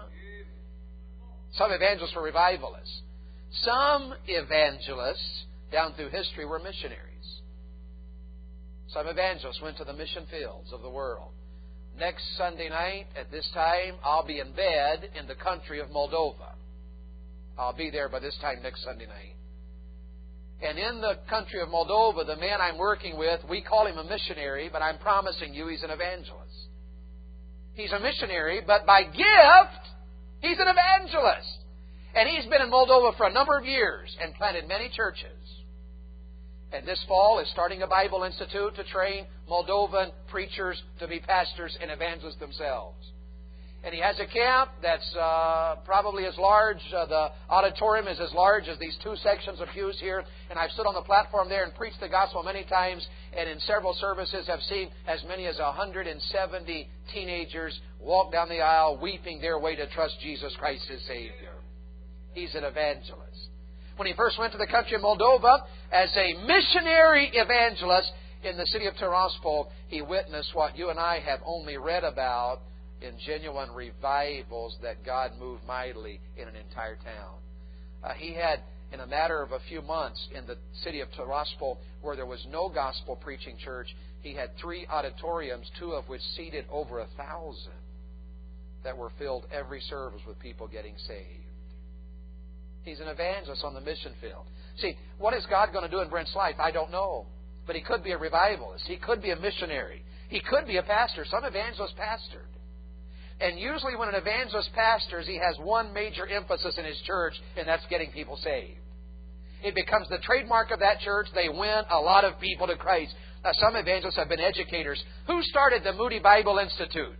Some evangelists were revivalists. Some evangelists down through history were missionaries. Some evangelists went to the mission fields of the world. Next Sunday night at this time, I'll be in bed in the country of Moldova. I'll be there by this time next Sunday night. And in the country of Moldova, the man I'm working with, we call him a missionary, but I'm promising you he's an evangelist. He's a missionary, but by gift, he's an evangelist. And he's been in Moldova for a number of years and planted many churches. And this fall is starting a Bible Institute to train Moldovan preachers to be pastors and evangelists themselves. And he has a camp that's probably as large, the auditorium is as large as these two sections of pews here. And I've stood on the platform there and preached the gospel many times, and in several services have seen as many as 170 teenagers walk down the aisle weeping their way to trust Jesus Christ as Savior. He's an evangelist. When he first went to the country of Moldova as a missionary evangelist in the city of Tiraspol, he witnessed what you and I have only read about in genuine revivals that God moved mightily in an entire town. He had, in a matter of a few months, in the city of Tiraspol, where there was no gospel preaching church, he had 3 auditoriums, 2 of which seated over 1,000, that were filled every service with people getting saved. He's an evangelist on the mission field. See, what is God going to do in Brent's life? I don't know. But he could be a revivalist. He could be a missionary. He could be a pastor. Some evangelists pastored. And usually when an evangelist pastors, he has one major emphasis in his church, and that's getting people saved. It becomes the trademark of that church. They win a lot of people to Christ. Some evangelists have been educators. Who started the Moody Bible Institute?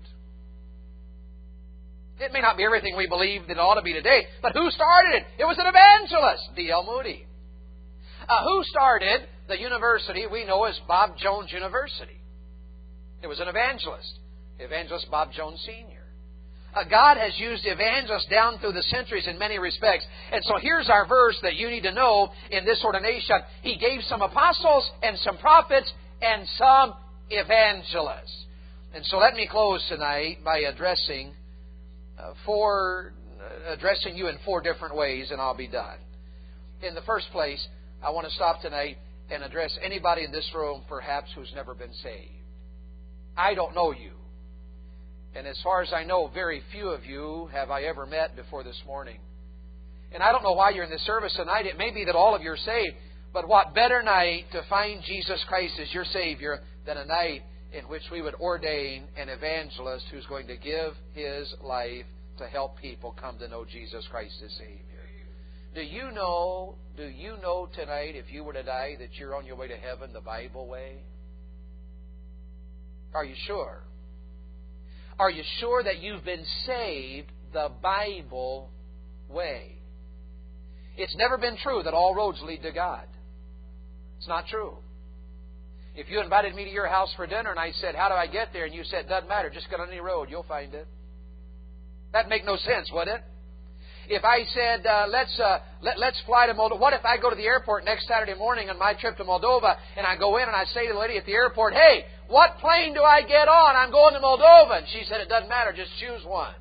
It may not be everything we believe that it ought to be today, but who started it? It was an evangelist, D.L. Moody. Who started the university we know as Bob Jones University? It was an evangelist, Evangelist Bob Jones Sr. God has used evangelists down through the centuries in many respects. And so here's our verse that you need to know in this ordination. He gave some apostles and some prophets and some evangelists. And so let me close tonight by addressing you in 4 different ways, and I'll be done. In the first place, I want to stop tonight and address anybody in this room, perhaps, who's never been saved. I don't know you. And as far as I know, very few of you have I ever met before this morning. And I don't know why you're in this service tonight. It may be that all of you are saved. But what better night to find Jesus Christ as your Savior than a night in which we would ordain an evangelist who's going to give his life to help people come to know Jesus Christ as Savior. Do you know tonight, if you were to die, that you're on your way to heaven the Bible way? Are you sure? Are you sure that you've been saved the Bible way? It's never been true that all roads lead to God. It's not true. If you invited me to your house for dinner and I said, how do I get there? And you said, doesn't matter, just get on any road, you'll find it. That'd make no sense, would it? If I said, let's fly to Moldova. What if I go to the airport next Saturday morning on my trip to Moldova and I go in and I say to the lady at the airport, hey, what plane do I get on? I'm going to Moldova. And she said, it doesn't matter, just choose one.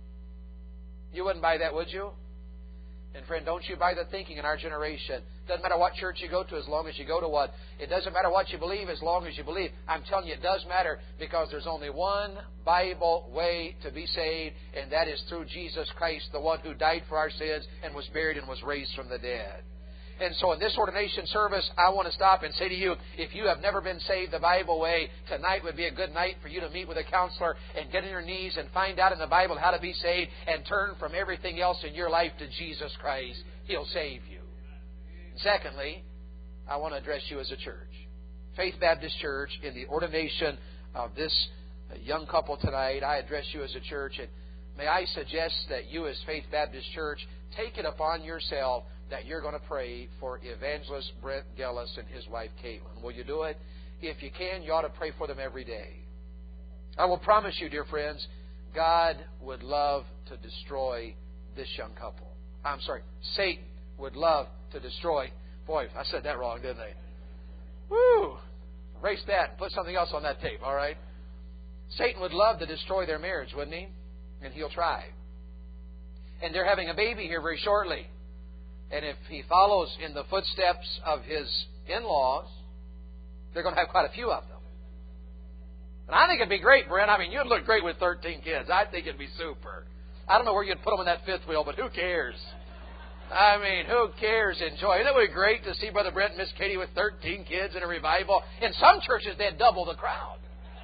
You wouldn't buy that, would you? And friend, don't you buy the thinking in our generation. Doesn't matter what church you go to as long as you go to one. It doesn't matter what you believe as long as you believe. I'm telling you, it does matter because there's only one Bible way to be saved, and that is through Jesus Christ, the one who died for our sins and was buried and was raised from the dead. And so in this ordination service, I want to stop and say to you, if you have never been saved the Bible way, tonight would be a good night for you to meet with a counselor and get on your knees and find out in the Bible how to be saved and turn from everything else in your life to Jesus Christ. He'll save you. Secondly, I want to address you as a church. Faith Baptist Church, in the ordination of this young couple tonight, I address you as a church. And may I suggest that you as Faith Baptist Church take it upon yourself that you're going to pray for evangelist Brent Gellis and his wife Caitlin. Will you do it? If you can, you ought to pray for them every day. I will promise you, dear friends, God would love to destroy this young couple. I'm sorry, Satan would love to destroy. Boy, I said that wrong, didn't I? Woo! Erase that and put something else on that tape, all right? Satan would love to destroy their marriage, wouldn't he? And he'll try. And they're having a baby here very shortly. And if he follows in the footsteps of his in-laws, they're going to have quite a few of them. And I think it'd be great, Brent. I mean, you'd look great with 13 kids. I think it'd be super. I don't know where you'd put them in that fifth wheel, but who cares? I mean, who cares? Enjoy. Isn't it would be great to see Brother Brent and Miss Katie with 13 kids in a revival? In some churches, they'd double the crowd.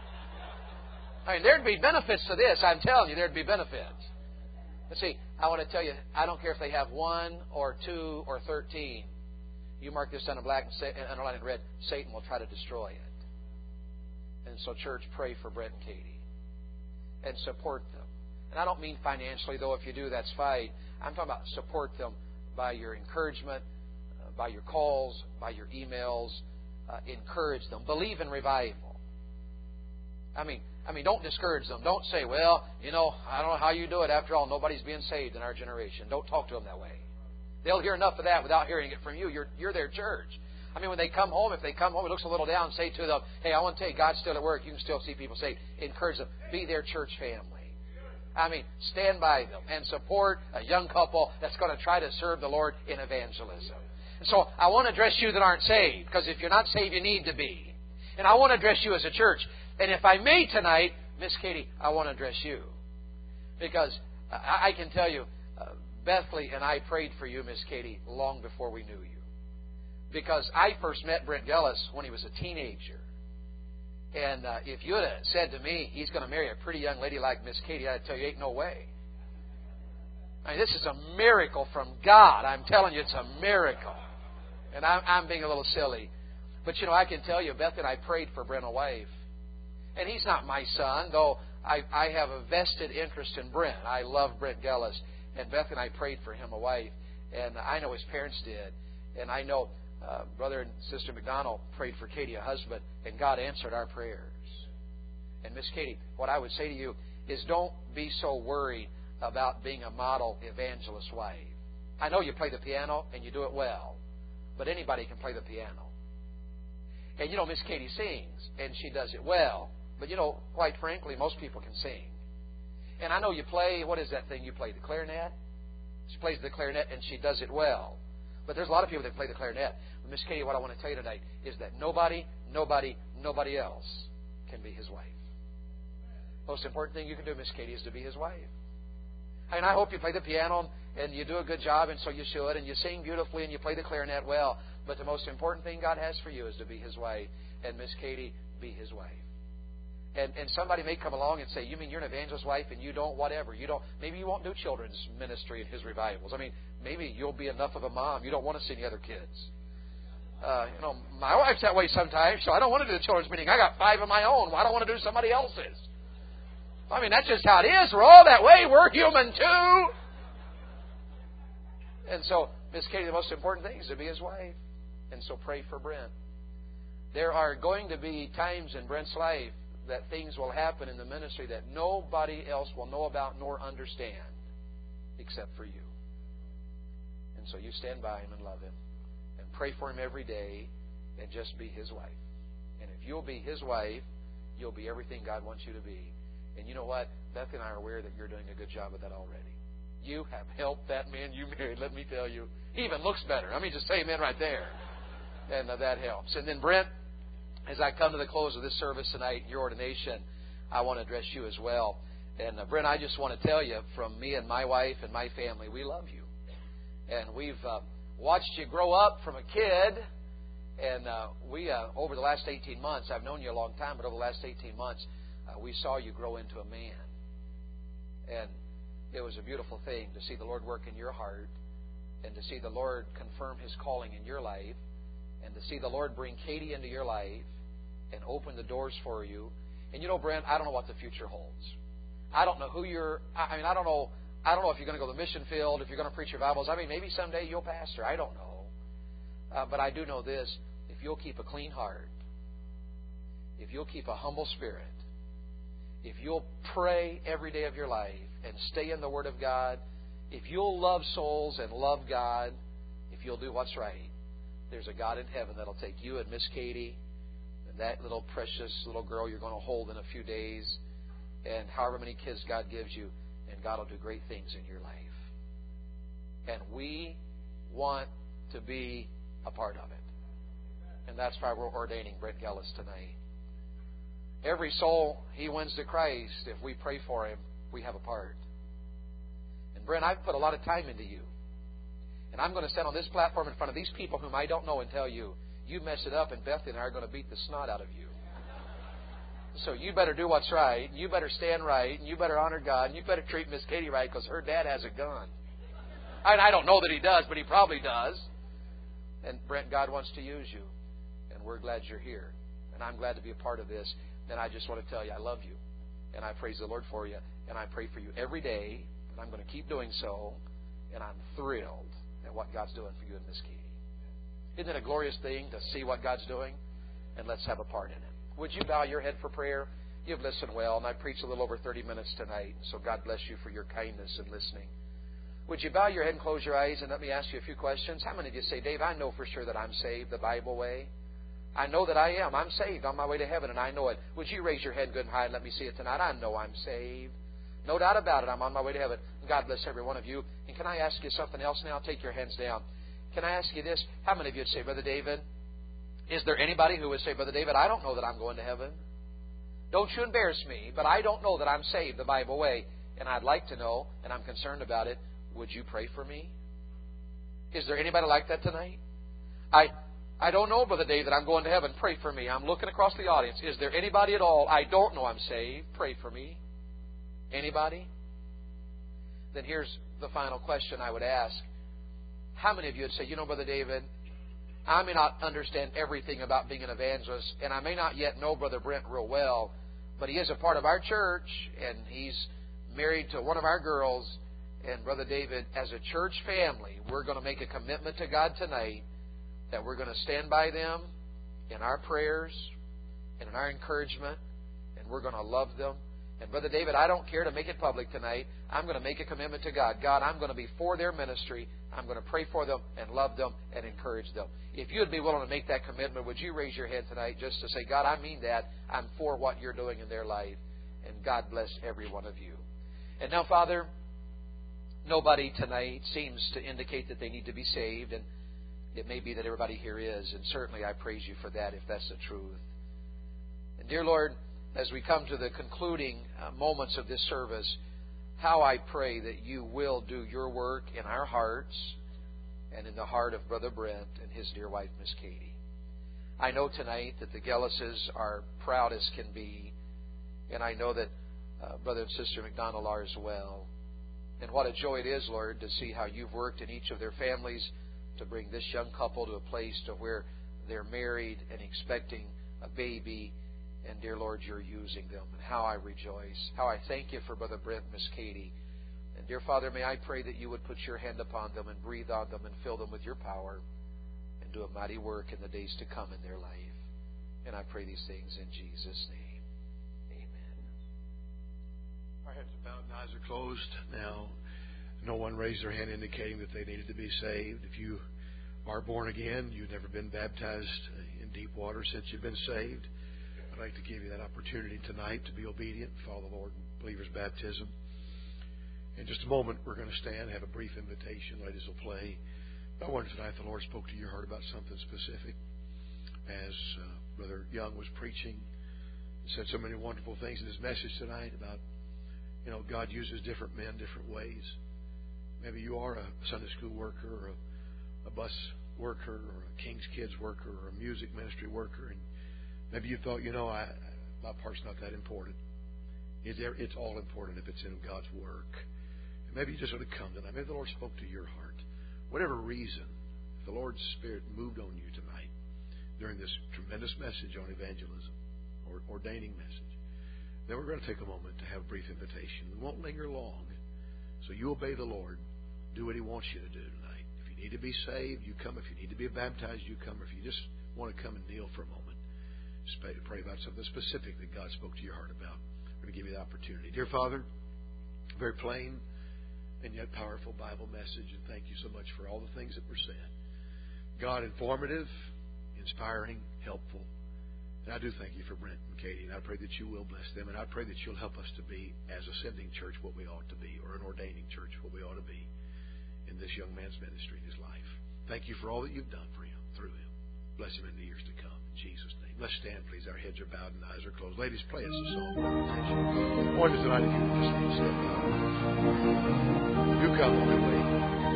I mean, there'd be benefits to this. I'm telling you, there'd be benefits. But see, I want to tell you, I don't care if they have 1 or 2 or 13. You mark this on a black and underline in red. Satan will try to destroy it. And so, church, pray for Brent and Katie and support them. And I don't mean financially, though. If you do, that's fine. I'm talking about support them by your encouragement, by your calls, by your emails. Encourage them. Believe in revival. I mean, don't discourage them. Don't say, well, I don't know how you do it. After all, nobody's being saved in our generation. Don't talk to them that way. They'll hear enough of that without hearing it from you. You're their church. I mean, when they come home, if they come home and looks a little down, say to them, hey, I want to tell you, God's still at work. You can still see people saved. Encourage them. Be their church family. I mean, stand by them and support a young couple that's going to try to serve the Lord in evangelism. And so I want to address you that aren't saved, because if you're not saved, you need to be. And I want to address you as a church. And if I may tonight, Miss Katie, I want to address you. Because I can tell you, Bethley and I prayed for you, Miss Katie, long before we knew you. Because I first met Brent Gellis when he was a teenager. And if you had said to me, he's going to marry a pretty young lady like Miss Katie, I'd tell you, ain't no way. I mean, this is a miracle from God. I'm telling you, it's a miracle. And I'm being a little silly. But, I can tell you, Beth and I prayed for Brent a wife. And he's not my son, though I have a vested interest in Brent. I love Brent Gellis. And Beth and I prayed for him a wife. And I know his parents did. And I know Brother and Sister McDonald prayed for Katie a husband, and God answered our prayers. And Miss Katie, what I would say to you is don't be so worried about being a model evangelist wife. I know you play the piano, and you do it well, but anybody can play the piano. And Miss Katie sings, and she does it well. But quite frankly, most people can sing. And I know you play, what is that thing you play, the clarinet? She plays the clarinet, and she does it well. But there's a lot of people that play the clarinet. But Miss Katie, what I want to tell you tonight is that nobody else can be His wife. Most important thing you can do, Miss Katie, is to be His wife. And I hope you play the piano and you do a good job, and so you should, and you sing beautifully and you play the clarinet well. But the most important thing God has for you is to be His wife. And Miss Katie, be His wife. And somebody may come along and say, you mean you're an evangelist's wife and you don't whatever. Maybe you won't do children's ministry in His revivals. I mean, maybe you'll be enough of a mom. You don't want to see any other kids. My wife's that way sometimes, so I don't want to do the children's meeting. I got 5 of my own. Well, I don't want to do somebody else's. I mean, that's just how it is. We're all that way. We're human too. And so, Miss Katie, the most important thing is to be His wife. And so pray for Brent. There are going to be times in Brent's life that things will happen in the ministry that nobody else will know about nor understand except for you. And so you stand by him and love him and pray for him every day and just be his wife. And if you'll be his wife, you'll be everything God wants you to be. And you know what? Beth and I are aware that you're doing a good job of that already. You have helped that man you married, let me tell you. He even looks better. I mean, just say amen right there. And that helps. And then Brent, as I come to the close of this service tonight, your ordination, I want to address you as well. And Brent, I just want to tell you, from me and my wife and my family, we love you. And we've watched you grow up from a kid. And we, over the last 18 months, I've known you a long time, but over the last 18 months, we saw you grow into a man. And it was a beautiful thing to see the Lord work in your heart and to see the Lord confirm His calling in your life and to see the Lord bring Katie into your life and open the doors for you. And you know, Brent, I don't know what the future holds. I don't know who you're... I mean, I don't know if you're going to go to the mission field, if you're going to preach revivals. I mean, maybe someday you'll pastor. I don't know. But I do know this. If you'll keep a clean heart, if you'll keep a humble spirit, if you'll pray every day of your life and stay in the Word of God, if you'll love souls and love God, if you'll do what's right, there's a God in heaven that'll take you and Miss Katie and that little precious little girl you're going to hold in a few days and however many kids God gives you, and God will do great things in your life. And we want to be a part of it. And that's why we're ordaining Brent Gellis tonight. Every soul he wins to Christ, if we pray for him, we have a part. And Brent, I've put a lot of time into you. And I'm going to stand on this platform in front of these people whom I don't know and tell you, you mess it up and Beth and I are going to beat the snot out of you. So you better do what's right, and you better stand right, and you better honor God, and you better treat Miss Katie right because her dad has a gun. I don't know that he does, but he probably does. And Brent, God wants to use you. And we're glad you're here. And I'm glad to be a part of this. And I just want to tell you I love you. And I praise the Lord for you. And I pray for you every day. And I'm going to keep doing so. And I'm thrilled at what God's doing for you and Miss Katie. Isn't it a glorious thing to see what God's doing? And let's have a part in it. Would you bow your head for prayer? You've listened well. And I preached a little over 30 minutes tonight. So God bless you for your kindness in listening. Would you bow your head and close your eyes and let me ask you a few questions? How many of you say, Dave, I know for sure that I'm saved the Bible way? I know that I am. I'm saved on my way to heaven, and I know it. Would you raise your head good and high and let me see it tonight? I know I'm saved. No doubt about it. I'm on my way to heaven. God bless every one of you. And can I ask you something else now? Take your hands down. Can I ask you this? How many of you would say, Brother David, is there anybody who would say, Brother David, I don't know that I'm going to heaven? Don't you embarrass me, but I don't know that I'm saved the Bible way, and I'd like to know, and I'm concerned about it. Would you pray for me? Is there anybody like that tonight? I don't know, Brother Dave, that I'm going to heaven. Pray for me. I'm looking across the audience. Is there anybody at all? I don't know I'm saved. Pray for me. Anybody? Then here's the final question I would ask. How many of you would say, you know, Brother David, I may not understand everything about being an evangelist, and I may not yet know Brother Brent real well, but he is a part of our church, and he's married to one of our girls. And Brother David, as a church family, we're going to make a commitment to God tonight that we're going to stand by them in our prayers and in our encouragement, and we're going to love them. And Brother David, I don't care to make it public tonight. I'm going to make a commitment to God. God, I'm going to be for their ministry. I'm going to pray for them and love them and encourage them. If you would be willing to make that commitment, would you raise your hand tonight just to say, God, I mean that. I'm for what you're doing in their life. And God bless every one of you. And now, Father, nobody tonight seems to indicate that they need to be saved. And It may be that everybody here is, and certainly I praise you for that if that's the truth. And dear Lord, as we come to the concluding moments of this service, how I pray that you will do your work in our hearts and in the heart of Brother Brent and his dear wife, Miss Katie. I know tonight that the Gellises are proud as can be, and I know that Brother and Sister McDonald are as well. And what a joy it is, Lord, to see how you've worked in each of their families to bring this young couple to a place to where they're married and expecting a baby. And dear Lord, you're using them. And how I rejoice. How I thank you for Brother Brent and Miss Katie. And dear Father, may I pray that you would put your hand upon them and breathe on them and fill them with your power and do a mighty work in the days to come in their life. And I pray these things in Jesus' name. Amen. Our heads are bowed and eyes are closed. Now, no one raised their hand indicating that they needed to be saved. If you are born again, you've never been baptized in deep water since you've been saved, I'd like to give you that opportunity tonight to be obedient, follow the Lord in believer's baptism. In just a moment, we're going to stand, have a brief invitation. Ladies will play. I wonder tonight if the Lord spoke to your heart about something specific. As Brother Young was preaching, he said so many wonderful things in his message tonight about, God uses different men different ways. Maybe you are a Sunday school worker or a bus worker or a King's Kids worker or a music ministry worker, and maybe you thought, my part's not that important. It's all important if it's in God's work. And maybe you just want to come tonight. Maybe the Lord spoke to your heart. Whatever reason, if the Lord's Spirit moved on you tonight during this tremendous message on evangelism or ordaining message, then we're going to take a moment to have a brief invitation. We won't linger long. So you obey the Lord. Do what He wants you to do tonight. If you need to be saved, you come. If you need to be baptized, you come. Or if you just want to come and kneel for a moment, just pray about something specific that God spoke to your heart about. I'm going to give you the opportunity. Dear Father, very plain and yet powerful Bible message, and thank you so much for all the things that were said. God, informative, inspiring, helpful. And I do thank you for Brent and Katie, and I pray that you will bless them, and I pray that you'll help us to be, as a sending church, what we ought to be, or an ordaining church, what we ought to be in this young man's ministry in his life. Thank you for all that you've done for him, through him. Bless him in the years to come. In Jesus' name. Let's stand, please. Our heads are bowed and eyes are closed. Ladies, play us a song. I wonder tonight if you would just step up. You come on the way.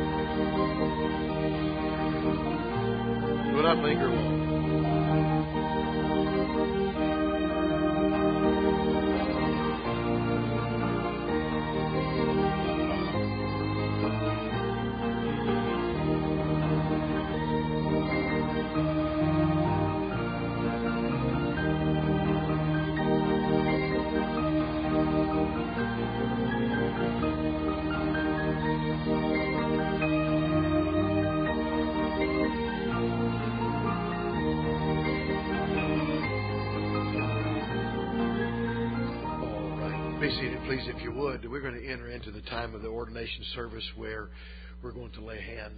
Do not linger long. Please, if you would, we're going to enter into the time of the ordination service where we're going to lay hands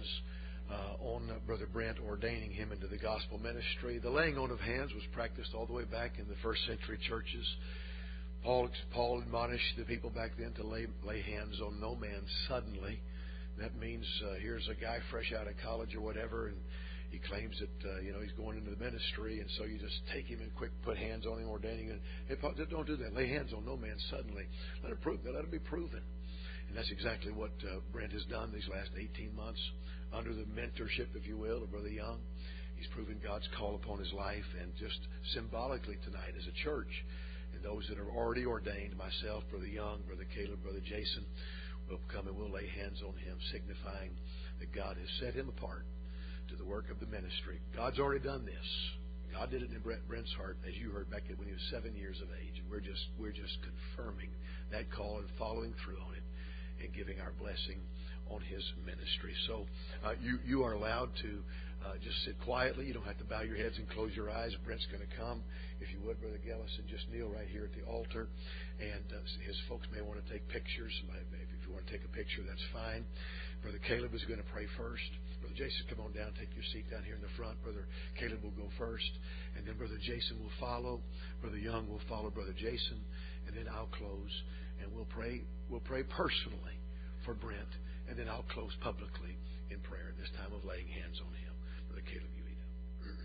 on Brother Brent, ordaining him into the gospel ministry. The laying on of hands was practiced all the way back in the first century churches. Paul admonished the people back then to lay hands on no man suddenly. That means here's a guy fresh out of college or whatever, and he claims that he's going into the ministry, and so you just take him and quick put hands on him, ordaining him. Hey, Paul, don't do that. Lay hands on no man suddenly. Let it be proven. And that's exactly what Brent has done these last 18 months under the mentorship, if you will, of Brother Young. He's proven God's call upon his life, and just symbolically tonight as a church, and those that are already ordained, myself, Brother Young, Brother Caleb, Brother Jason, will come and we'll lay hands on him, signifying that God has set him apart to the work of the ministry. God's already done this. God did it in Brent's heart, as you heard back when he was 7 years of age. And we're just confirming that call and following through on it and giving our blessing on his ministry. So you are allowed to just sit quietly. You don't have to bow your heads and close your eyes. Brent's going to come. If you would, Brother Gellis, and just kneel right here at the altar. And his folks may want to take pictures. If you want to take a picture, that's fine. Brother Caleb is going to pray first. Brother Jason, come on down. Take your seat down here in the front. Brother Caleb will go first. And then Brother Jason will follow. Brother Young will follow Brother Jason. And then I'll close. And we'll pray personally for Brent. And then I'll close publicly in prayer in this time of laying hands on him. Brother Caleb, you lead up.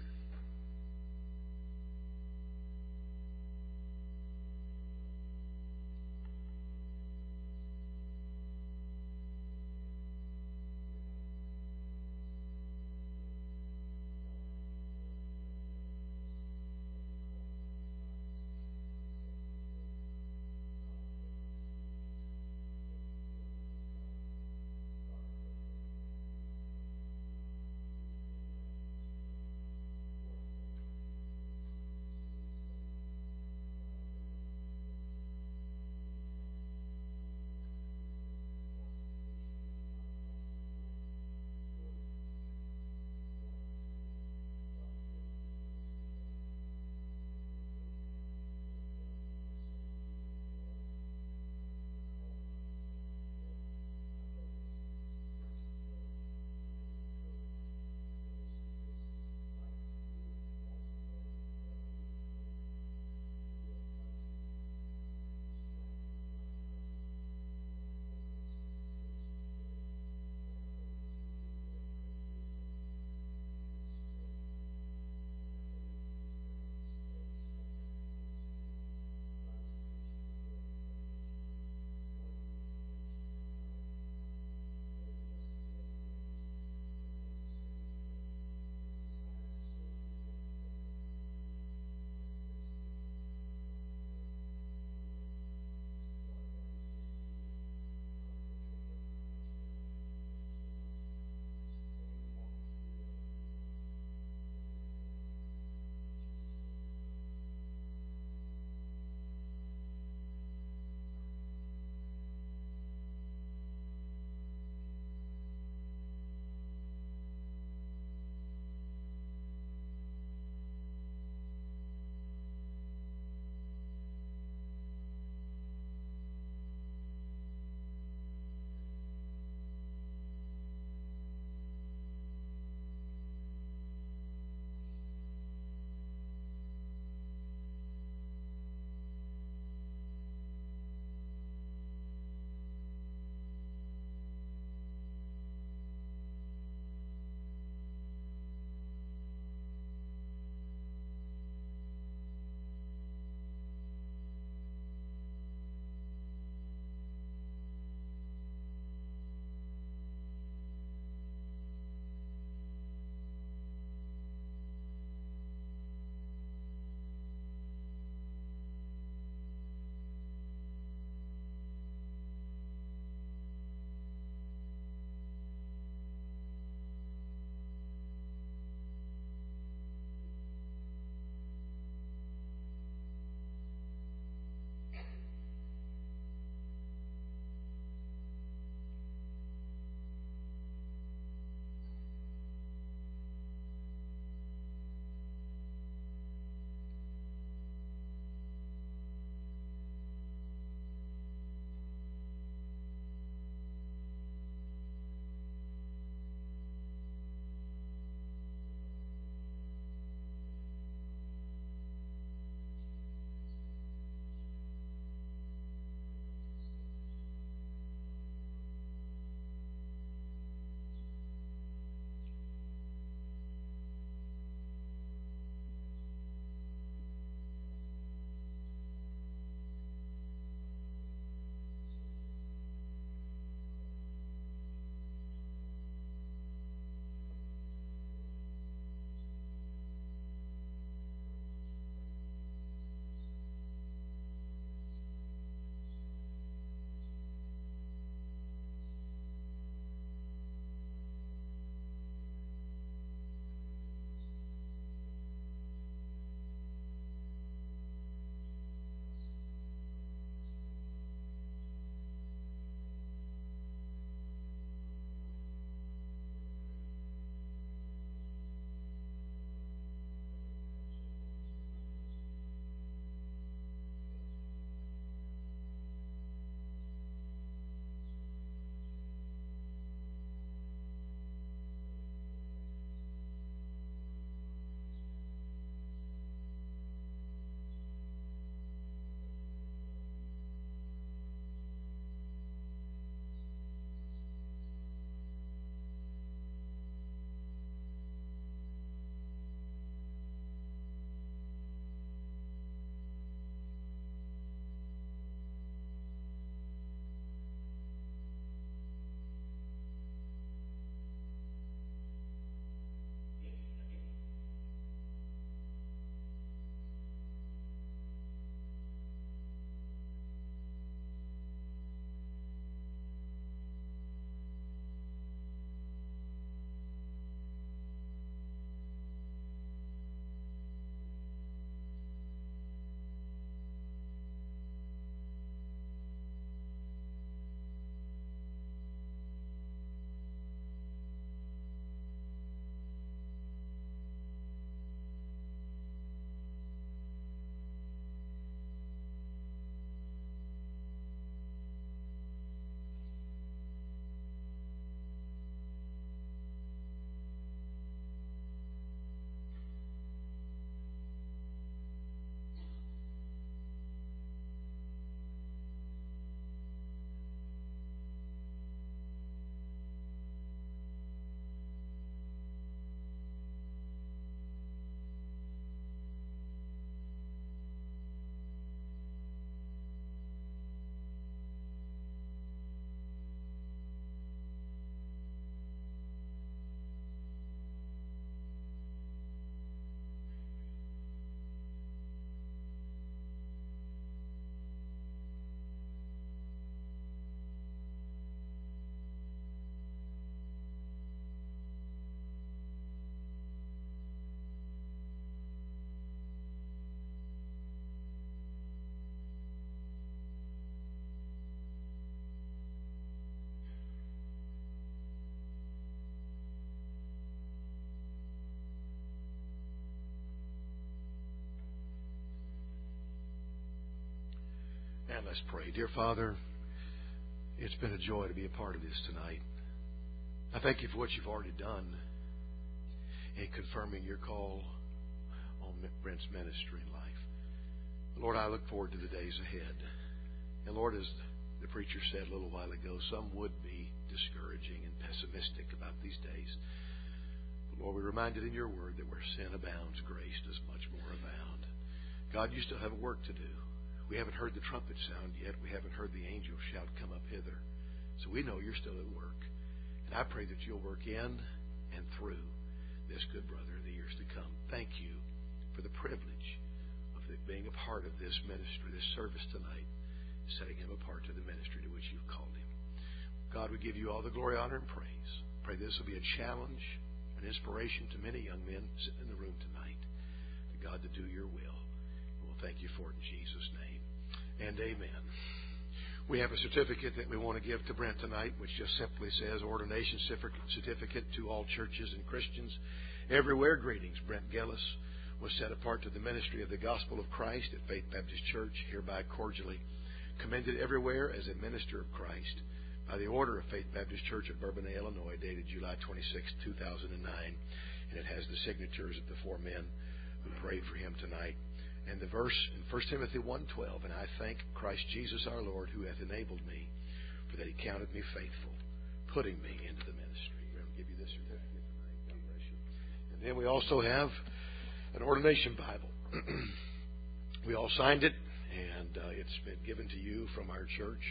And let's pray. Dear Father, it's been a joy to be a part of this tonight. I thank you for what you've already done in confirming your call on Brent's ministry and life. Lord, I look forward to the days ahead. And Lord, as the preacher said a little while ago, some would be discouraging and pessimistic about these days. But Lord, we're reminded in your word that where sin abounds, grace does much more abound. God, you still have a work to do. We haven't heard the trumpet sound yet. We haven't heard the angel shout, "Come up hither." So we know you're still at work. And I pray that you'll work in and through this good brother in the years to come. Thank you for the privilege of being a part of this ministry, this service tonight, setting him apart to the ministry to which you've called him. God, we give you all the glory, honor, and praise. Pray this will be a challenge, an inspiration to many young men sitting in the room tonight. To God, to do your will. And we'll thank you for it in Jesus' name. And amen. We have a certificate that we want to give to Brent tonight, which just simply says Ordination Certificate to all churches and Christians everywhere. Greetings. Brent Gellis was set apart to the ministry of the gospel of Christ at Faith Baptist Church, hereby cordially commended everywhere as a minister of Christ by the order of Faith Baptist Church of Bourbonnais, Illinois, dated July 26, 2009. And it has the signatures of the four men who prayed for him tonight. And the verse in 1 Timothy 1:12, and I thank Christ Jesus our Lord, who hath enabled me, for that he counted me faithful, putting me into the ministry. We're going to give you this certificate tonight. God bless you. And then we also have an ordination Bible. We all signed it, and it's been given to you from our church.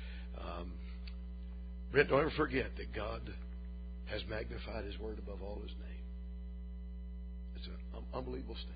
Brent, don't ever forget that God has magnified his word above all his name. It's an unbelievable statement.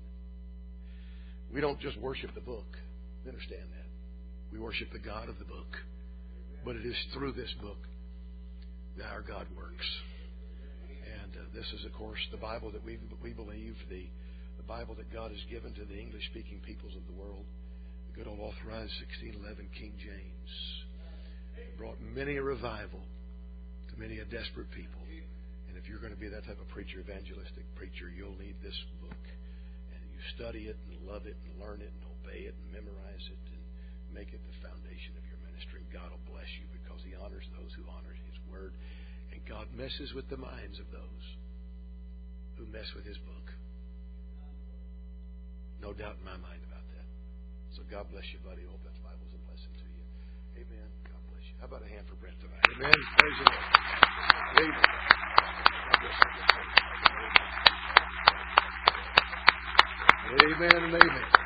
We don't just worship the book. You understand that. We worship the God of the book. But it is through this book that our God works. And this is, of course, the Bible that we believe, the Bible that God has given to the English-speaking peoples of the world. The good old authorized 1611 King James. It brought many a revival to many a desperate people. And if you're going to be that type of preacher, evangelistic preacher, you'll need this book. Study it and love it and learn it and obey it and memorize it and make it the foundation of your ministry. God will bless you because he honors those who honor his word. And God messes with the minds of those who mess with his book. No doubt in my mind about that. So God bless you, buddy. I hope that Bible's a blessing to you. Amen. God bless you. How about a hand for Brent tonight? Amen. Praise the Lord. Amen. God bless you. Amen and amen.